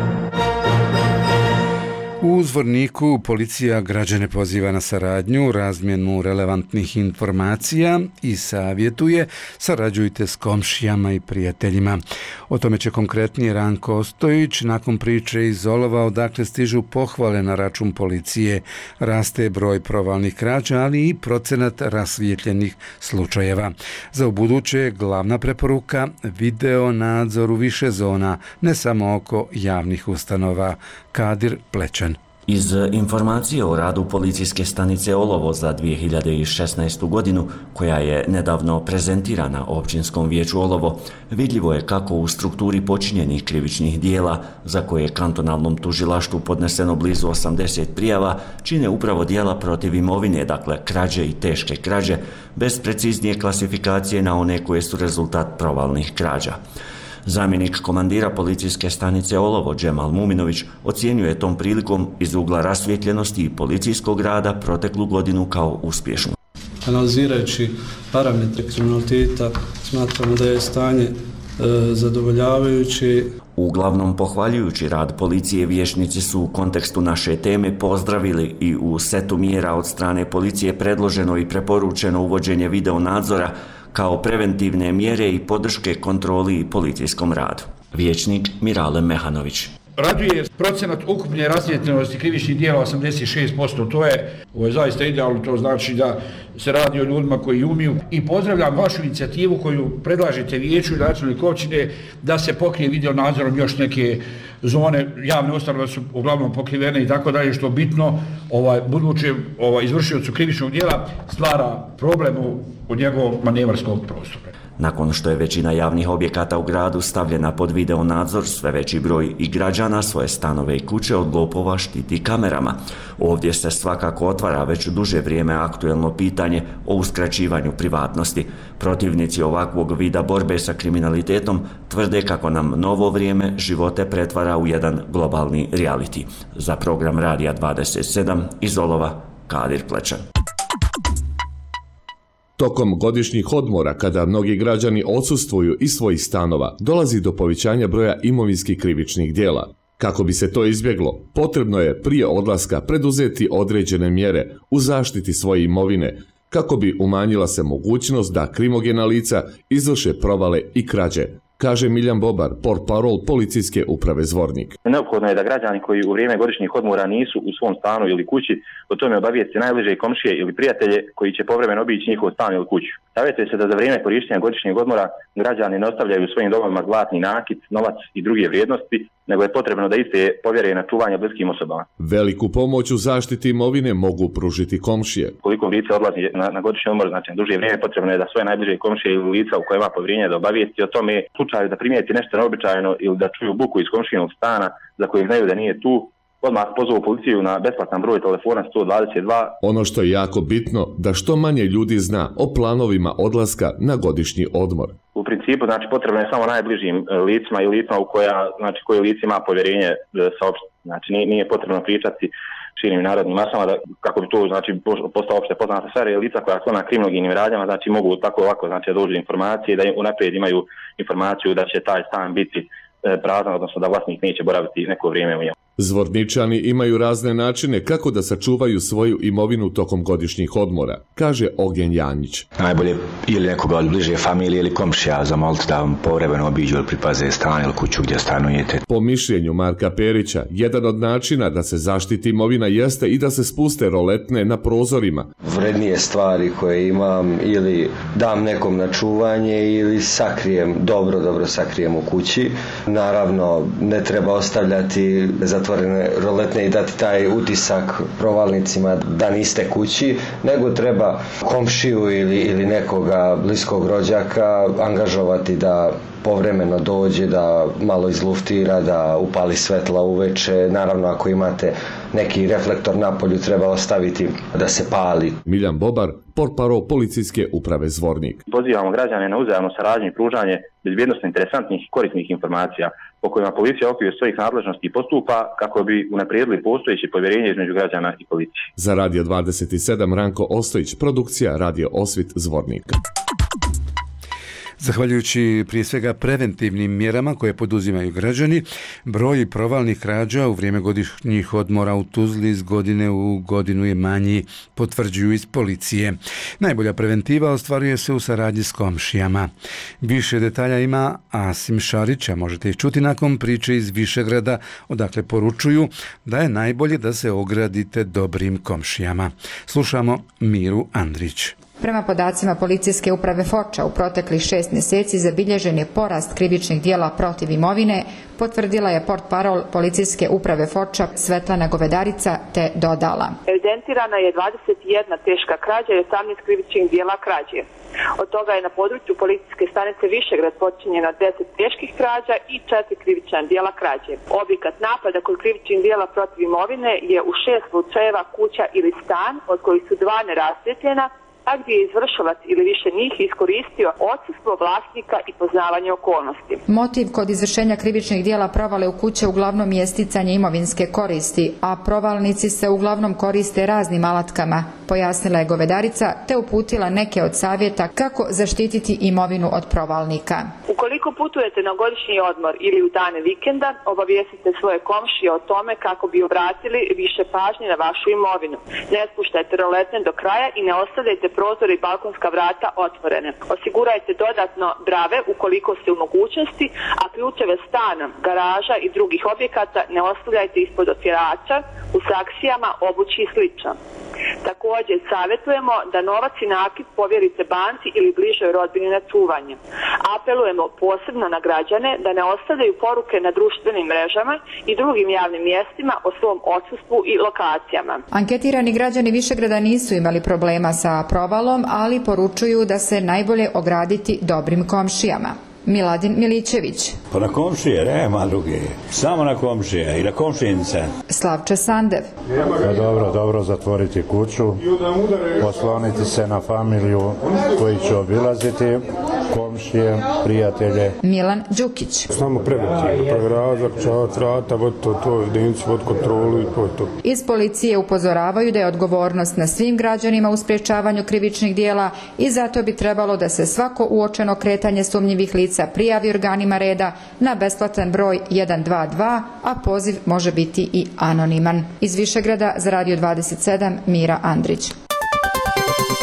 U Zvorniku policija građane poziva na saradnju, razmjenu relevantnih informacija i savjetuje sarađujte s komšijama i prijateljima. O tome će konkretnije Ranko Ostojić nakon priče iz Olova, odakle stižu pohvale na račun policije. Raste broj provalnih krađa, ali i procenat rasvijetljenih slučajeva. Za ubuduće je glavna preporuka video nadzor u više zona, ne samo oko javnih ustanova. Kadir Plećan. Iz informacije o radu policijske stanice Olovo za dvije hiljade šesnaestu. godinu, koja je nedavno prezentirana Općinskom vijeću Olovo, vidljivo je kako u strukturi počinjenih krivičnih dijela, za koje je kantonalnom tužilaštvu podneseno blizu osamdeset prijava, čine upravo dijela protiv imovine, dakle krađe i teške krađe, bez preciznije klasifikacije na one koje su rezultat provalnih krađa. Zamjenik komandira policijske stanice Olovo, Džemal Muminović, ocjenjuje tom prilikom iz ugla rasvijetljenosti i policijskog rada proteklu godinu kao uspješnu. Analizirajući parametre kriminaliteta, smatramo da je stanje e, zadovoljavajuće. Uglavnom pohvaljujući rad policije, vijećnici su u kontekstu naše teme pozdravili i u setu mjera od strane policije predloženo i preporučeno uvođenje video nadzora kao preventivne mjere i podrške kontroli i policijskom radu. Vijećnik Mirale Mehanović. Raduje procenat ukupne rasvijetljenosti krivičnih dijela osamdeset šest posto, to je, ovo je zaista idealno, to znači da se radi o ljudima koji umiju, i pozdravljam vašu inicijativu koju predlažete vijeću i načelniku općine da se pokrije video nadzorom još neke zone, javne ustanove su uglavnom pokrivene i tako dalje, što bitno ovaj budućem ovaj izvršiocu krivičnog dijela stvara problem u, u njegovom manevarskom prostoru. Nakon što je većina javnih objekata u gradu stavljena pod video nadzor, sve veći broj i građana svoje stanove i kuće od lopova štiti kamerama. Ovdje se svakako otvara već duže vrijeme aktuelno pitanje o uskraćivanju privatnosti. Protivnici ovakvog vida borbe sa kriminalitetom tvrde kako nam novo vrijeme živote pretvara u jedan globalni reality. Za program Radija dvadeset sedam iz Olova, Kadir Plećan. Tokom godišnjih odmora, kada mnogi građani odsustvuju iz svojih stanova, dolazi do povećanja broja imovinskih krivičnih dijela. Kako bi se to izbjeglo, potrebno je prije odlaska preduzeti određene mjere u zaštiti svoje imovine, kako bi umanjila se mogućnost da krimogena lica izvrše provale i krađe, kaže Miljan Bobar, portparol policijske uprave Zvornik. Neophodno je da građani koji u vrijeme godišnjih odmora nisu u svom stanu ili kući, o tome obavijeste najbliže komšije ili prijatelje koji će povremeno obići njihov stan ili kuću. Savjetuje se da za vrijeme korištenja godišnjeg odmora građani ne ostavljaju u svojim domovima zlatni nakit, novac i druge vrijednosti, nego je potrebno da iste povjere na čuvanje bliskim osobama. Veliku pomoć u zaštiti imovine mogu pružiti komšije. Koliko lice odlazi na, na godišnji odmor, znači na duže vrijeme, potrebno je da svoje najbliže komšije ili lica u kojima povjerenje da obavijesti o tome, u slučaju da primijeti nešto neobičajno ili da čuju buku iz komšijinog stana za kojeg znaju da nije tu, odmah pozovu policiju na besplatan broj telefona sto dvadeset dva. Ono što je jako bitno, da što manje ljudi zna o planovima odlaska na godišnji odmor. U principu, znači, potrebno je samo najbližim licima i licima u koja, znači, koje lice ima povjerenje saopštiti. Znači, nije, nije potrebno pričati širim narodnim masama da, kako bi to, znači, postao opšte poznata stvar, jer lica koja su na kriminogenim radnjama, znači, mogu tako ovako, znači, da dođu informacije, da unaprijed imaju informaciju da će taj stan biti prazan, odnosno da vlasnik neće boraviti neko vrijeme u njemu. Zvorničani imaju razne načine kako da sačuvaju svoju imovinu tokom godišnjih odmora, kaže Ognjen Janjić. Najbolje ili nekoga od bliže familije ili komšija zamoliti da vam povremeno obiđu ili pripaze stan ili kuću gdje stanujete. Po mišljenju Marka Perića, jedan od načina da se zaštiti imovina jeste i da se spuste roletne na prozorima. Vrednije stvari koje imam ili dam nekom na čuvanje ili sakrijem, dobro, dobro sakrijem u kući. Naravno, ne treba ostavljati zatvorene roletne i dati taj utisak provalnicima da niste kući, nego treba komšiju ili, ili nekoga bliskog rođaka angažovati da povremeno dođe, da malo izluftira, da upali svetla uveče. Naravno, ako imate neki reflektor na polju, treba ostaviti da se pali. Miljan Bobar, portparol policijske uprave Zvornik. Pozivamo građane na uzajamno saradnju i pružanje bezbjednosno interesantnih i korisnih informacija po kojima policija u okviru svojih nadležnosti i postupa kako bi unaprijedili postojeće povjerenje između građana i policije. Za Radio dvadeset sedam Ranko Ostojić, produkcija Radio Osvit Zvornik. Zahvaljujući prije svega preventivnim mjerama koje poduzimaju građani, broj provalnih krađa u vrijeme godišnjih odmora u Tuzli iz godine u godinu je manji, potvrđuju iz policije. Najbolja preventiva ostvaruje se u saradnji s komšijama. Više detalja ima Asim Šarić, a možete ih čuti nakon priče iz Višegrada, odakle poručuju da je najbolje da se ogradite dobrim komšijama. Slušamo Miru Andrić. Prema podacima policijske uprave Foča, u proteklih šest mjeseci zabilježen je porast krivičnih dijela protiv imovine, potvrdila je portparol policijske uprave Foča Svetlana Govedarica, te dodala. Evidentirana je dvadeset jedna teška krađa i osamnaest krivičnih dijela krađe. Od toga je na području policijske stanice Višegrad počinjeno deset teških krađa i četiri krivična dijela krađe. Objekat napada kod krivičnih dijela protiv imovine je u šest slučajeva kuća ili stan, od kojih su dva nerasvjetljena, a gdje je izvršilac ili više njih iskoristio odsustvo vlasnika i poznavanje okolnosti. Motiv kod izvršenja krivičnih dijela provale u kuće uglavnom je sticanje imovinske koristi, a provalnici se uglavnom koriste raznim alatkama, pojasnila je Govedarica, te uputila neke od savjeta kako zaštititi imovinu od provalnika. Ukoliko putujete na godišnji odmor ili u dane vikenda, obavijestite svoje komšije o tome kako bi obratili više pažnje na vašu imovinu. Ne spuštajte roletne do kraja i ne ostavljajte prozore i balkonska vrata otvorene. Osigurajte dodatno brave ukoliko ste u mogućnosti, a ključeve stana, garaža i drugih objekata ne ostavljajte ispod otvirača, u saksijama, obući i slično. Također savjetujemo da novac i nakit povjerite banci ili bližoj rodbini na čuvanje. Apelujemo posebno na građane da ne ostavljaju poruke na društvenim mrežama i drugim javnim mjestima o svom odsustvu i lokacijama. Anketirani građani Višegrada nisu imali problema sa provalom, ali poručuju da se najbolje ograditi dobrim komšijama. Miladin Milićević. Pa na komšije, nema druge. Samo na komšije i na komšinice. Slavče Sandev. Pa dobro, dobro zatvoriti kuću, osloniti se na familiju koji će obilaziti, komšije, prijatelje. Milan Đukić. Samo preventivno, provjeravak, čavac, vrata, vod to, to, jedinicu, vod kontrolu i to, to. Iz policije upozoravaju da je odgovornost na svim građanima u sprječavanju krivičnih dijela i zato bi trebalo da se svako uočeno kretanje sumnjivih lica prijavi organima reda na besplatan broj jedan dva dva, a poziv može biti i anoniman. Iz Višegrada za Radio dvadeset sedam Mira Andrić.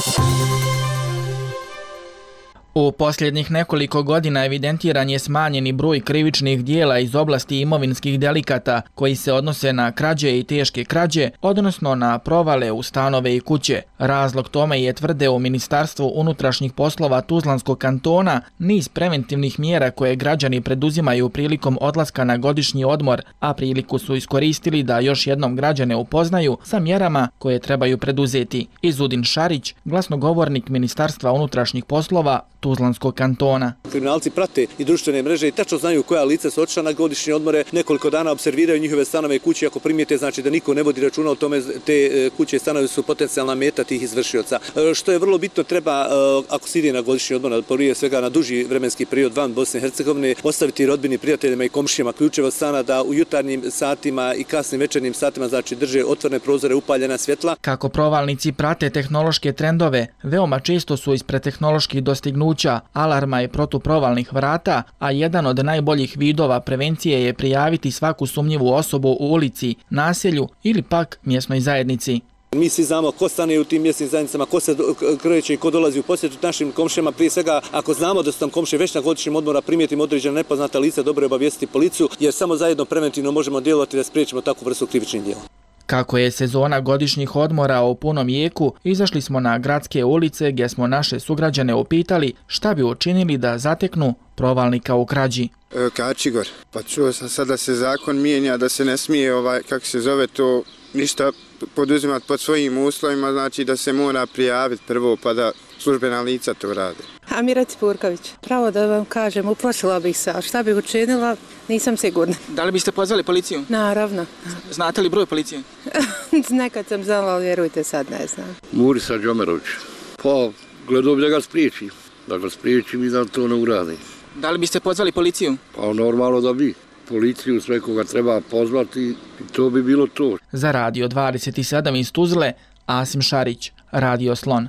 U posljednjih nekoliko godina evidentiran je smanjeni broj krivičnih dijela iz oblasti imovinskih delikata koji se odnose na krađe i teške krađe, odnosno na provale u stanove i kuće. Razlog tome je, tvrde u Ministarstvu unutrašnjih poslova Tuzlanskog kantona, niz preventivnih mjera koje građani preduzimaju prilikom odlaska na godišnji odmor, a priliku su iskoristili da još jednom građane upoznaju sa mjerama koje trebaju preduzeti. Izudin Šarić, glasnogovornik Ministarstva unutrašnjih poslova Tuzlanskog kantona. Kriminalci prate i društvene mreže i tačno znaju koja lica su otišla na godišnje odmore, nekoliko dana observiraju njihove stanove i kuće, ako primijete, znači da niko ne vodi računa o tome, te kuće i stanovi su potencijalna meta tih izvršioca. Što je vrlo bitno, treba, ako se ide na godišnji odmor, prije svega na duži vremenski period van Bosne i Hercegovine, ostaviti rodbini, prijateljima i komšijama ključeve od stana da u jutarnjim satima i kasnim večernjim satima znači drže otvorene prozore, upaljena svjetla. Kako provalnici prate tehnološke trendove, veoma često su ispred tehnoloških dostignuća, alarma i protuprovalnih vrata, a jedan od najboljih vidova prevencije je prijaviti svaku sumnjivu osobu u ulici, naselju ili pak mjesnoj zajednici. Mi svi znamo ko stane u tim mjesnim zajednicama, ko se kreće i ko dolazi u posjetu našim komšijama. Prije svega, ako znamo da su tam komšije već na godišnjem odmoru, primijetimo određena nepoznata lica, dobro je obavijestiti policiju, jer samo zajedno preventivno možemo djelovati da spriječimo takvu vrstu krivičnih djela. Kako je sezona godišnjih odmora u punom jeku, izašli smo na gradske ulice gdje smo naše sugrađane upitali šta bi učinili da zateknu provalnika u krađi. Kačigor, pa čuo sam sad da se zakon mijenja, da se ne smije, ovaj, kako se zove to, ništa poduzimati pod svojim uslovima, znači da se mora prijaviti prvo pa da službena lica to rade. Amira Cipurković, pravo da vam kažem, uplašila bih se, a šta bih učinila, nisam sigurna. Da li biste pozvali policiju? Naravno. Znate li broj policije? Nekad sam znala, ali vjerujte sad ne znam. Murisa Džomerović, pa gledao bi da ga spriječi, da ga spriječim i da to ne uradi. Da li biste pozvali policiju? Pa normalno da bi. Policiju, sve koga treba pozvati i to bi bilo to. Za Radio dvadeset sedam iz Tuzle, Asim Šarić, Radio Slon.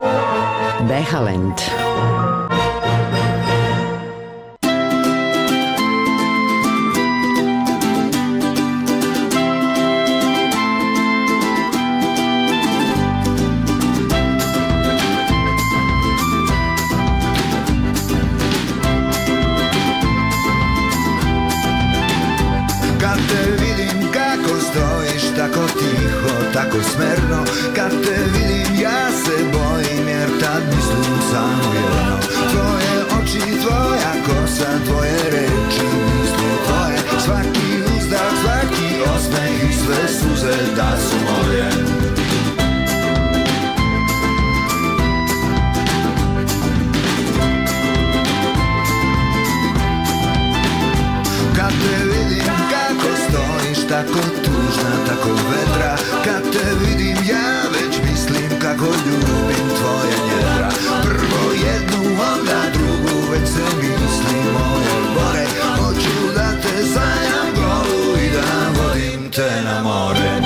Behalend. Tako tiho, tako smerno, kad te vidim ja se bojim, jer tad mislim samo jedno. Tvoje oči, tvoja kosa, tvoje reči, misli tvoje, svaki uzdah, svaki osmeh i sve suze da su moje. Kad te vidim kako stojiš, tako tužna, tako vedra, kad te vidim ja već mislim kako ljubim tvoje njedra. Prvo jednu, onda drugu, već se misli moje bore. Hoću da te sanjam golu i da vodim te na more.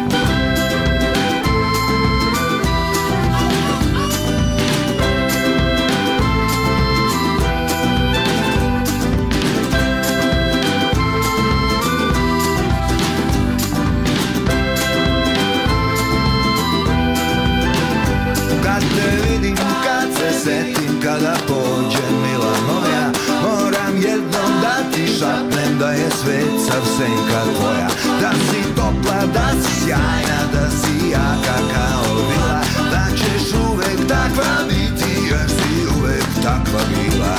Setim kada pođe mila moja, moram jednom da ti šapnem da je svet sav senka tvoja. Da si topla, da si sjajna, da si jaka kao vila, da ćeš uvek takva biti jer si uvek takva bila.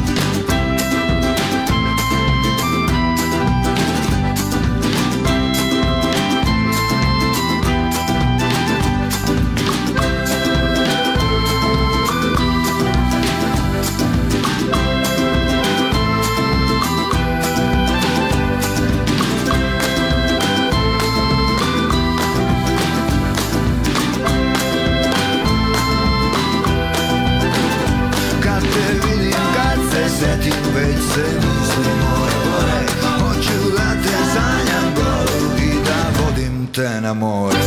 Setim već se misli moje bore, hoću da te sanjam golu i da vodim te na more.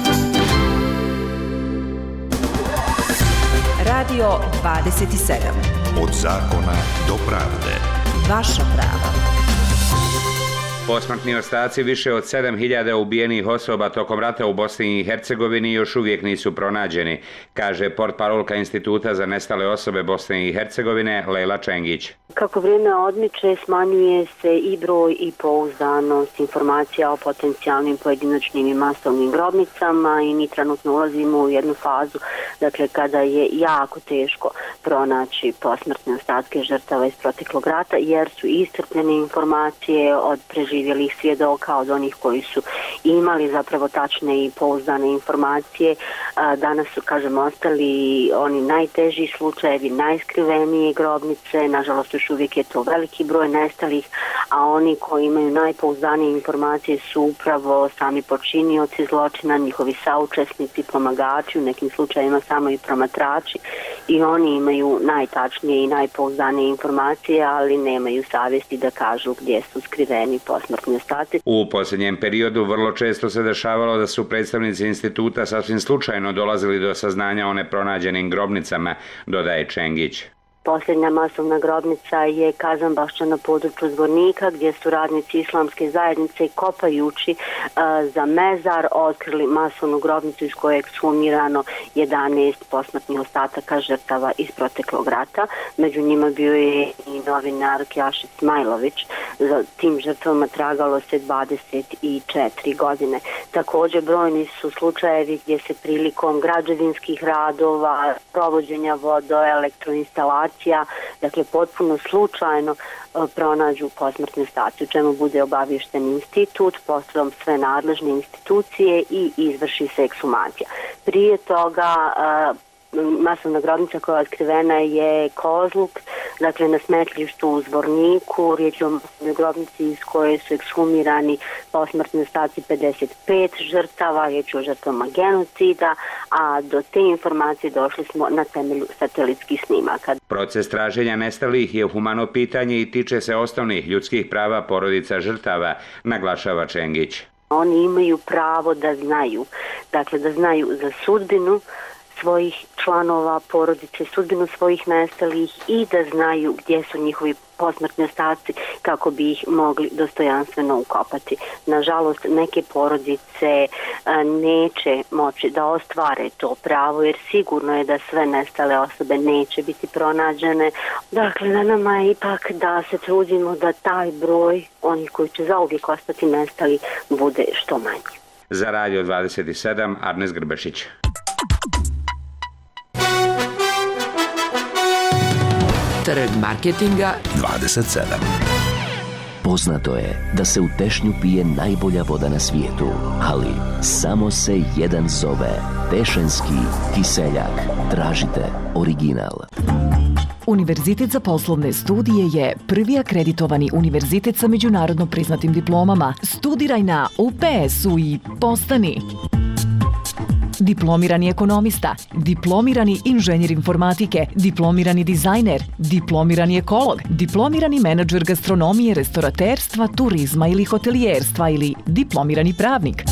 Radio dvadeset sedam. Od zakona do pravde. Vaša prava. Posmrtni ostaci više od sedam hiljada ubijenih osoba tokom rata u Bosni i Hercegovini još uvijek nisu pronađeni, kaže portparolka Instituta za nestale osobe Bosne i Hercegovine Lejla Čengić. Kako vrijeme odmiče, smanjuje se i broj i pouzdanost informacija o potencijalnim pojedinačnim i masovnim grobnicama i mi trenutno ulazimo u jednu fazu, dakle kada je jako teško pronaći posmrtne ostatke žrtava iz proteklog rata, jer su iscrpljene informacije od preživjelih svjedoka, od onih koji su imali zapravo tačne i pouzdane informacije. Danas su, kažem, ostali oni najteži slučajevi, najskrivenije grobnice, nažalost još uvijek je to veliki broj nestalih, a oni koji imaju najpouzdanije informacije su upravo sami počinioci zločina, njihovi saučesnici, pomagači, u nekim slučajevima samo i promatrači, i oni imaju najtačnije i najpouzdanije informacije, ali nemaju savjesti da kažu gdje su skriveni posmrtni ostaci. U posljednjem periodu vrlo često se dešavalo da su predstavnici instituta sasvim slučajno dolazili do saznanja o nepronađenim grobnicama, dodaje Čengić. Posljednja masovna grobnica je Kazanbašća na području Zvornika, gdje su radnici islamske zajednice kopajući uh, za mezar otkrili masovnu grobnicu iz koje je ekshumirano jedanaest posmrtnih ostataka žrtava iz proteklog rata. Među njima bio je i novinar Kjaša Smajlović. Za tim žrtvama tragalo se dvadeset četiri godine. Također brojni su slučajevi gdje se prilikom građevinskih radova, provođenja vodoelektroinstalacija, dakle potpuno slučajno pronađu posmrtne ostaci, u čemu bude obavješten institut, potom sve nadležne institucije i izvrši se ekshumacija. Prije toga masovna grobnica koja je otkrivena je Kozluk, dakle na smetlištu u Zvorniku, riječ je o masovnoj grobnici iz koje su ekshumirani posmrtni ostaci pedeset pet žrtava, riječ je o žrtvama genocida, a do te informacije došli smo na temelju satelitskih snimaka. Proces traženja nestalih je humano pitanje i tiče se osnovnih ljudskih prava porodica žrtava, naglašava Čengić. Oni imaju pravo da znaju, dakle da znaju za sudbinu svojih članova porodice, sudbinu svojih nestalih i da znaju gdje su njihovi posmrtni ostaci kako bi ih mogli dostojanstveno ukopati. Nažalost, neke porodice neće moći da ostvare to pravo, jer sigurno je da sve nestale osobe neće biti pronađene. Dakle, na nama je ipak da se trudimo da taj broj onih koji će zauvijek ostati nestali bude što manji. Za Radio dvadeset sedam, Arnes Grbešić. Trg marketinga dvadeset sedam. Poznato je da se u Tešnju pije najbolja voda na svijetu, ali samo se jedan zove Tešenski kiseljak. Tražite original. Univerzitet za poslovne studije je prvi akreditovani univerzitet sa međunarodno priznatim diplomama. Studiraj na U P S-u i postani diplomirani ekonomista, diplomirani inženjer informatike, diplomirani dizajner, diplomirani ekolog, diplomirani menadžer gastronomije, restoraterstva, turizma ili hotelijerstva ili diplomirani pravnik.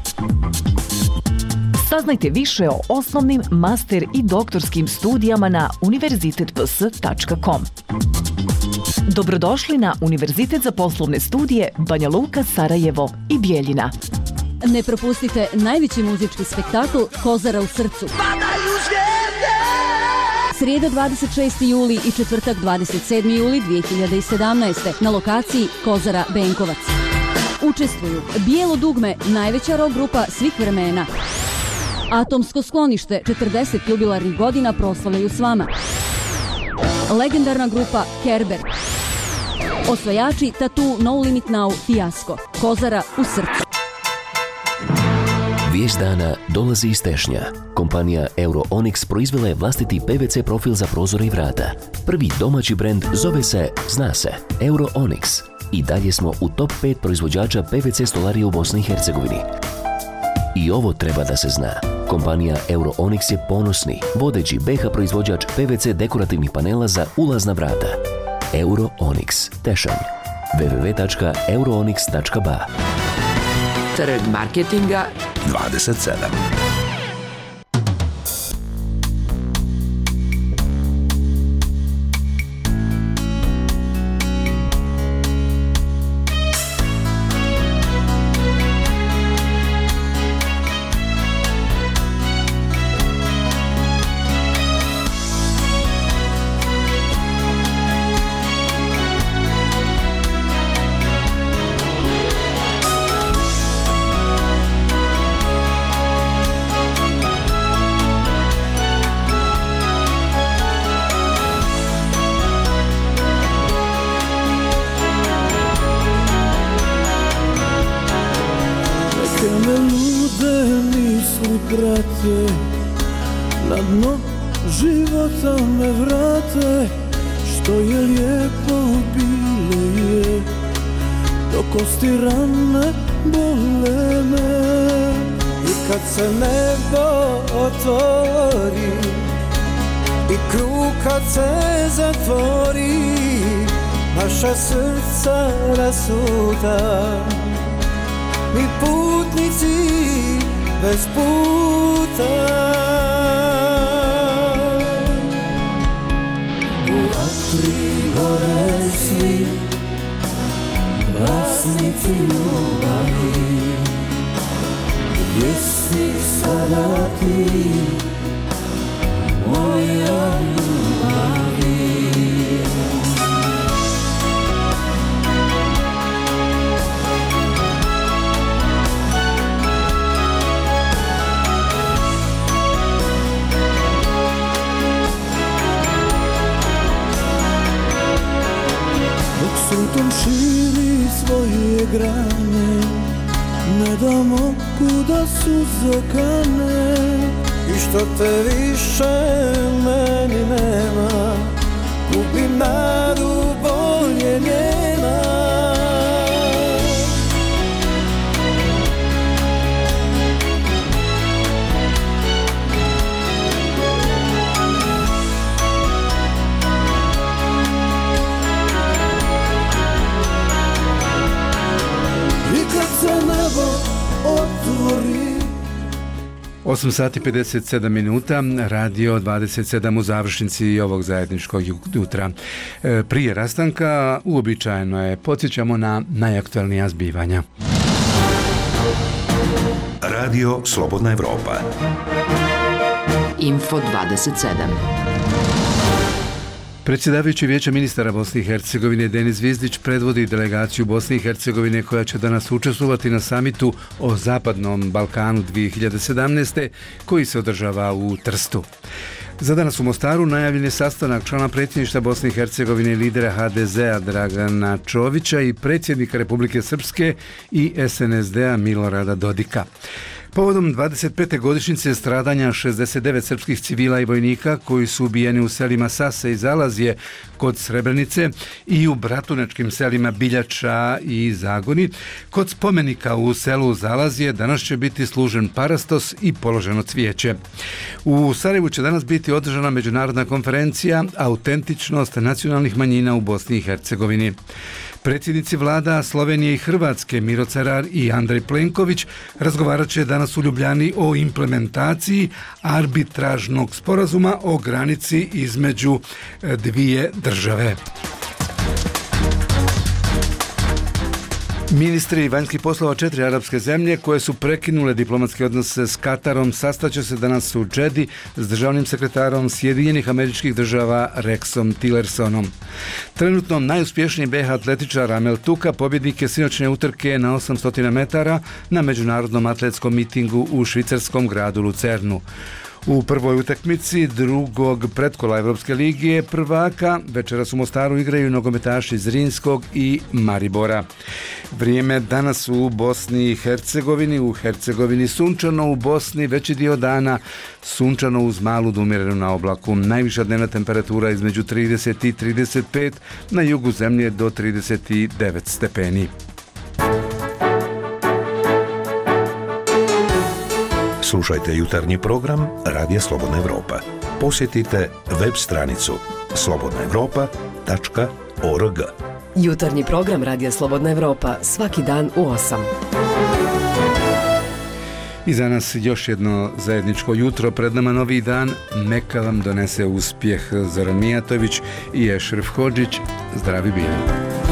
Saznajte više o osnovnim, master i doktorskim studijama na univerzitet p s tačka com. Dobrodošli na Univerzitet za poslovne studije Banja Luka, Sarajevo i Bijeljina. Ne propustite najveći muzički spektakl Kozara u srcu. Srijeda dvadeset šesti juli i četvrtak dvadeset sedmi juli dvije hiljade sedamnaeste. na lokaciji Kozara Benkovac. Učestvuju Bijelo dugme, najveća rock grupa svih vremena. Atomsko sklonište, četrdeset jubilarnih godina proslavljaju s vama. Legendarna grupa Kerber. Osvajači Tattoo No Limit Now Fijasko. Kozara u srcu. Vijest dana dolazi iz Tešnja. Kompanija Euro Onyx proizvela je vlastiti P V C profil za prozore i vrata. Prvi domaći brend zove se, zna se, Euro Onyx. I dalje smo u top pet proizvođača P V C stolarije u Bosni i Hercegovini. I ovo treba da se zna. Kompanija Euro Onyx je ponosni, vodeći B H proizvođač P V C dekorativnih panela za ulazna vrata. Euro Onyx, Tešanj. w w w tačka euro onyx tačka b a. Trg marketinga dvadeset sedam. brate, na dno života me vrate, što je lijepo bilo je, do kosti rane bole me. I kad se nebo otvori i krug kad se zatvori, naša srca rasuta, mi putnici bez puta. U vatri gore svi vlasnici ljubavi, gdje si sada ti, moja ljubavi? Dok sutom širi svoje grane, ne dam oku da suze kane. I što te više meni nema, gubim nadu, bolje nema. I kad se nebo otvori. osam sati pedeset sedam minuta, radio dvadeset sedam u završnici ovog zajedničkog jutra. E, prije rastanka uobičajeno je, podsjećamo na najaktualnija zbivanja. Radio Slobodna Evropa. Info dvadeset sedam. Predsjedavajući Vijeća ministara Bosne i Hercegovine Denis Zvizdić predvodi delegaciju Bosne i Hercegovine koja će danas učestvovati na samitu o Zapadnom Balkanu dvije hiljade sedamnaeste koji se održava u Trstu. Za danas u Mostaru najavljen je sastanak člana predsjedništva Bosne i Hercegovine i lidera ha de zea Dragana Čovića i predsjednika Republike Srpske i es en es de a Milorada Dodika. Povodom dvadeset pete godišnjice stradanja šezdeset devet srpskih civila i vojnika koji su ubijeni u selima Sase i Zalazje kod Srebrenice i u bratunečkim selima Biljača i Zagoni, kod spomenika u selu Zalazje danas će biti služen parastos i položeno cvijeće. U Sarajevu će danas biti održana međunarodna konferencija Autentičnost nacionalnih manjina u Bosni i Hercegovini. Predsjednici vlada Slovenije i Hrvatske Miro Cerar i Andrej Plenković razgovarat će danas u Ljubljani o implementaciji arbitražnog sporazuma o granici između dvije države. Ministri vanjskih poslova četiri arapske zemlje koje su prekinule diplomatske odnose s Katarom sastaće se danas u Džedi s državnim sekretarom Sjedinjenih Američkih Država Rexom Tillersonom. Trenutno najuspješniji be ha atletičar Amel Tuka pobjednik je sinoćne utrke na osamsto metara na međunarodnom atletskom mitingu u švicarskom gradu Lucernu. U prvoj utakmici drugog pretkola Evropske lige prvaka večeras u Mostaru igraju nogometaši Zrinskog i Maribora. Vrijeme danas u Bosni i Hercegovini, u Hercegovini sunčano, u Bosni veći dio dana sunčano uz malu umjerenu na oblaku. Najviša dnevna temperatura između trideset i trideset pet, na jugu zemlje do trideset devet stepeni. Slušajte jutarnji program Radija Slobodna Evropa. Posjetite web stranicu slobodna evropa tačka org. Jutarnji program Radija Slobodna Evropa svaki dan u osam. I za nas još jedno zajedničko jutro, pred nama novi dan, neka vam donese uspjeh. Zoran Mijatović i Ešref Hodžić, zdravi bili.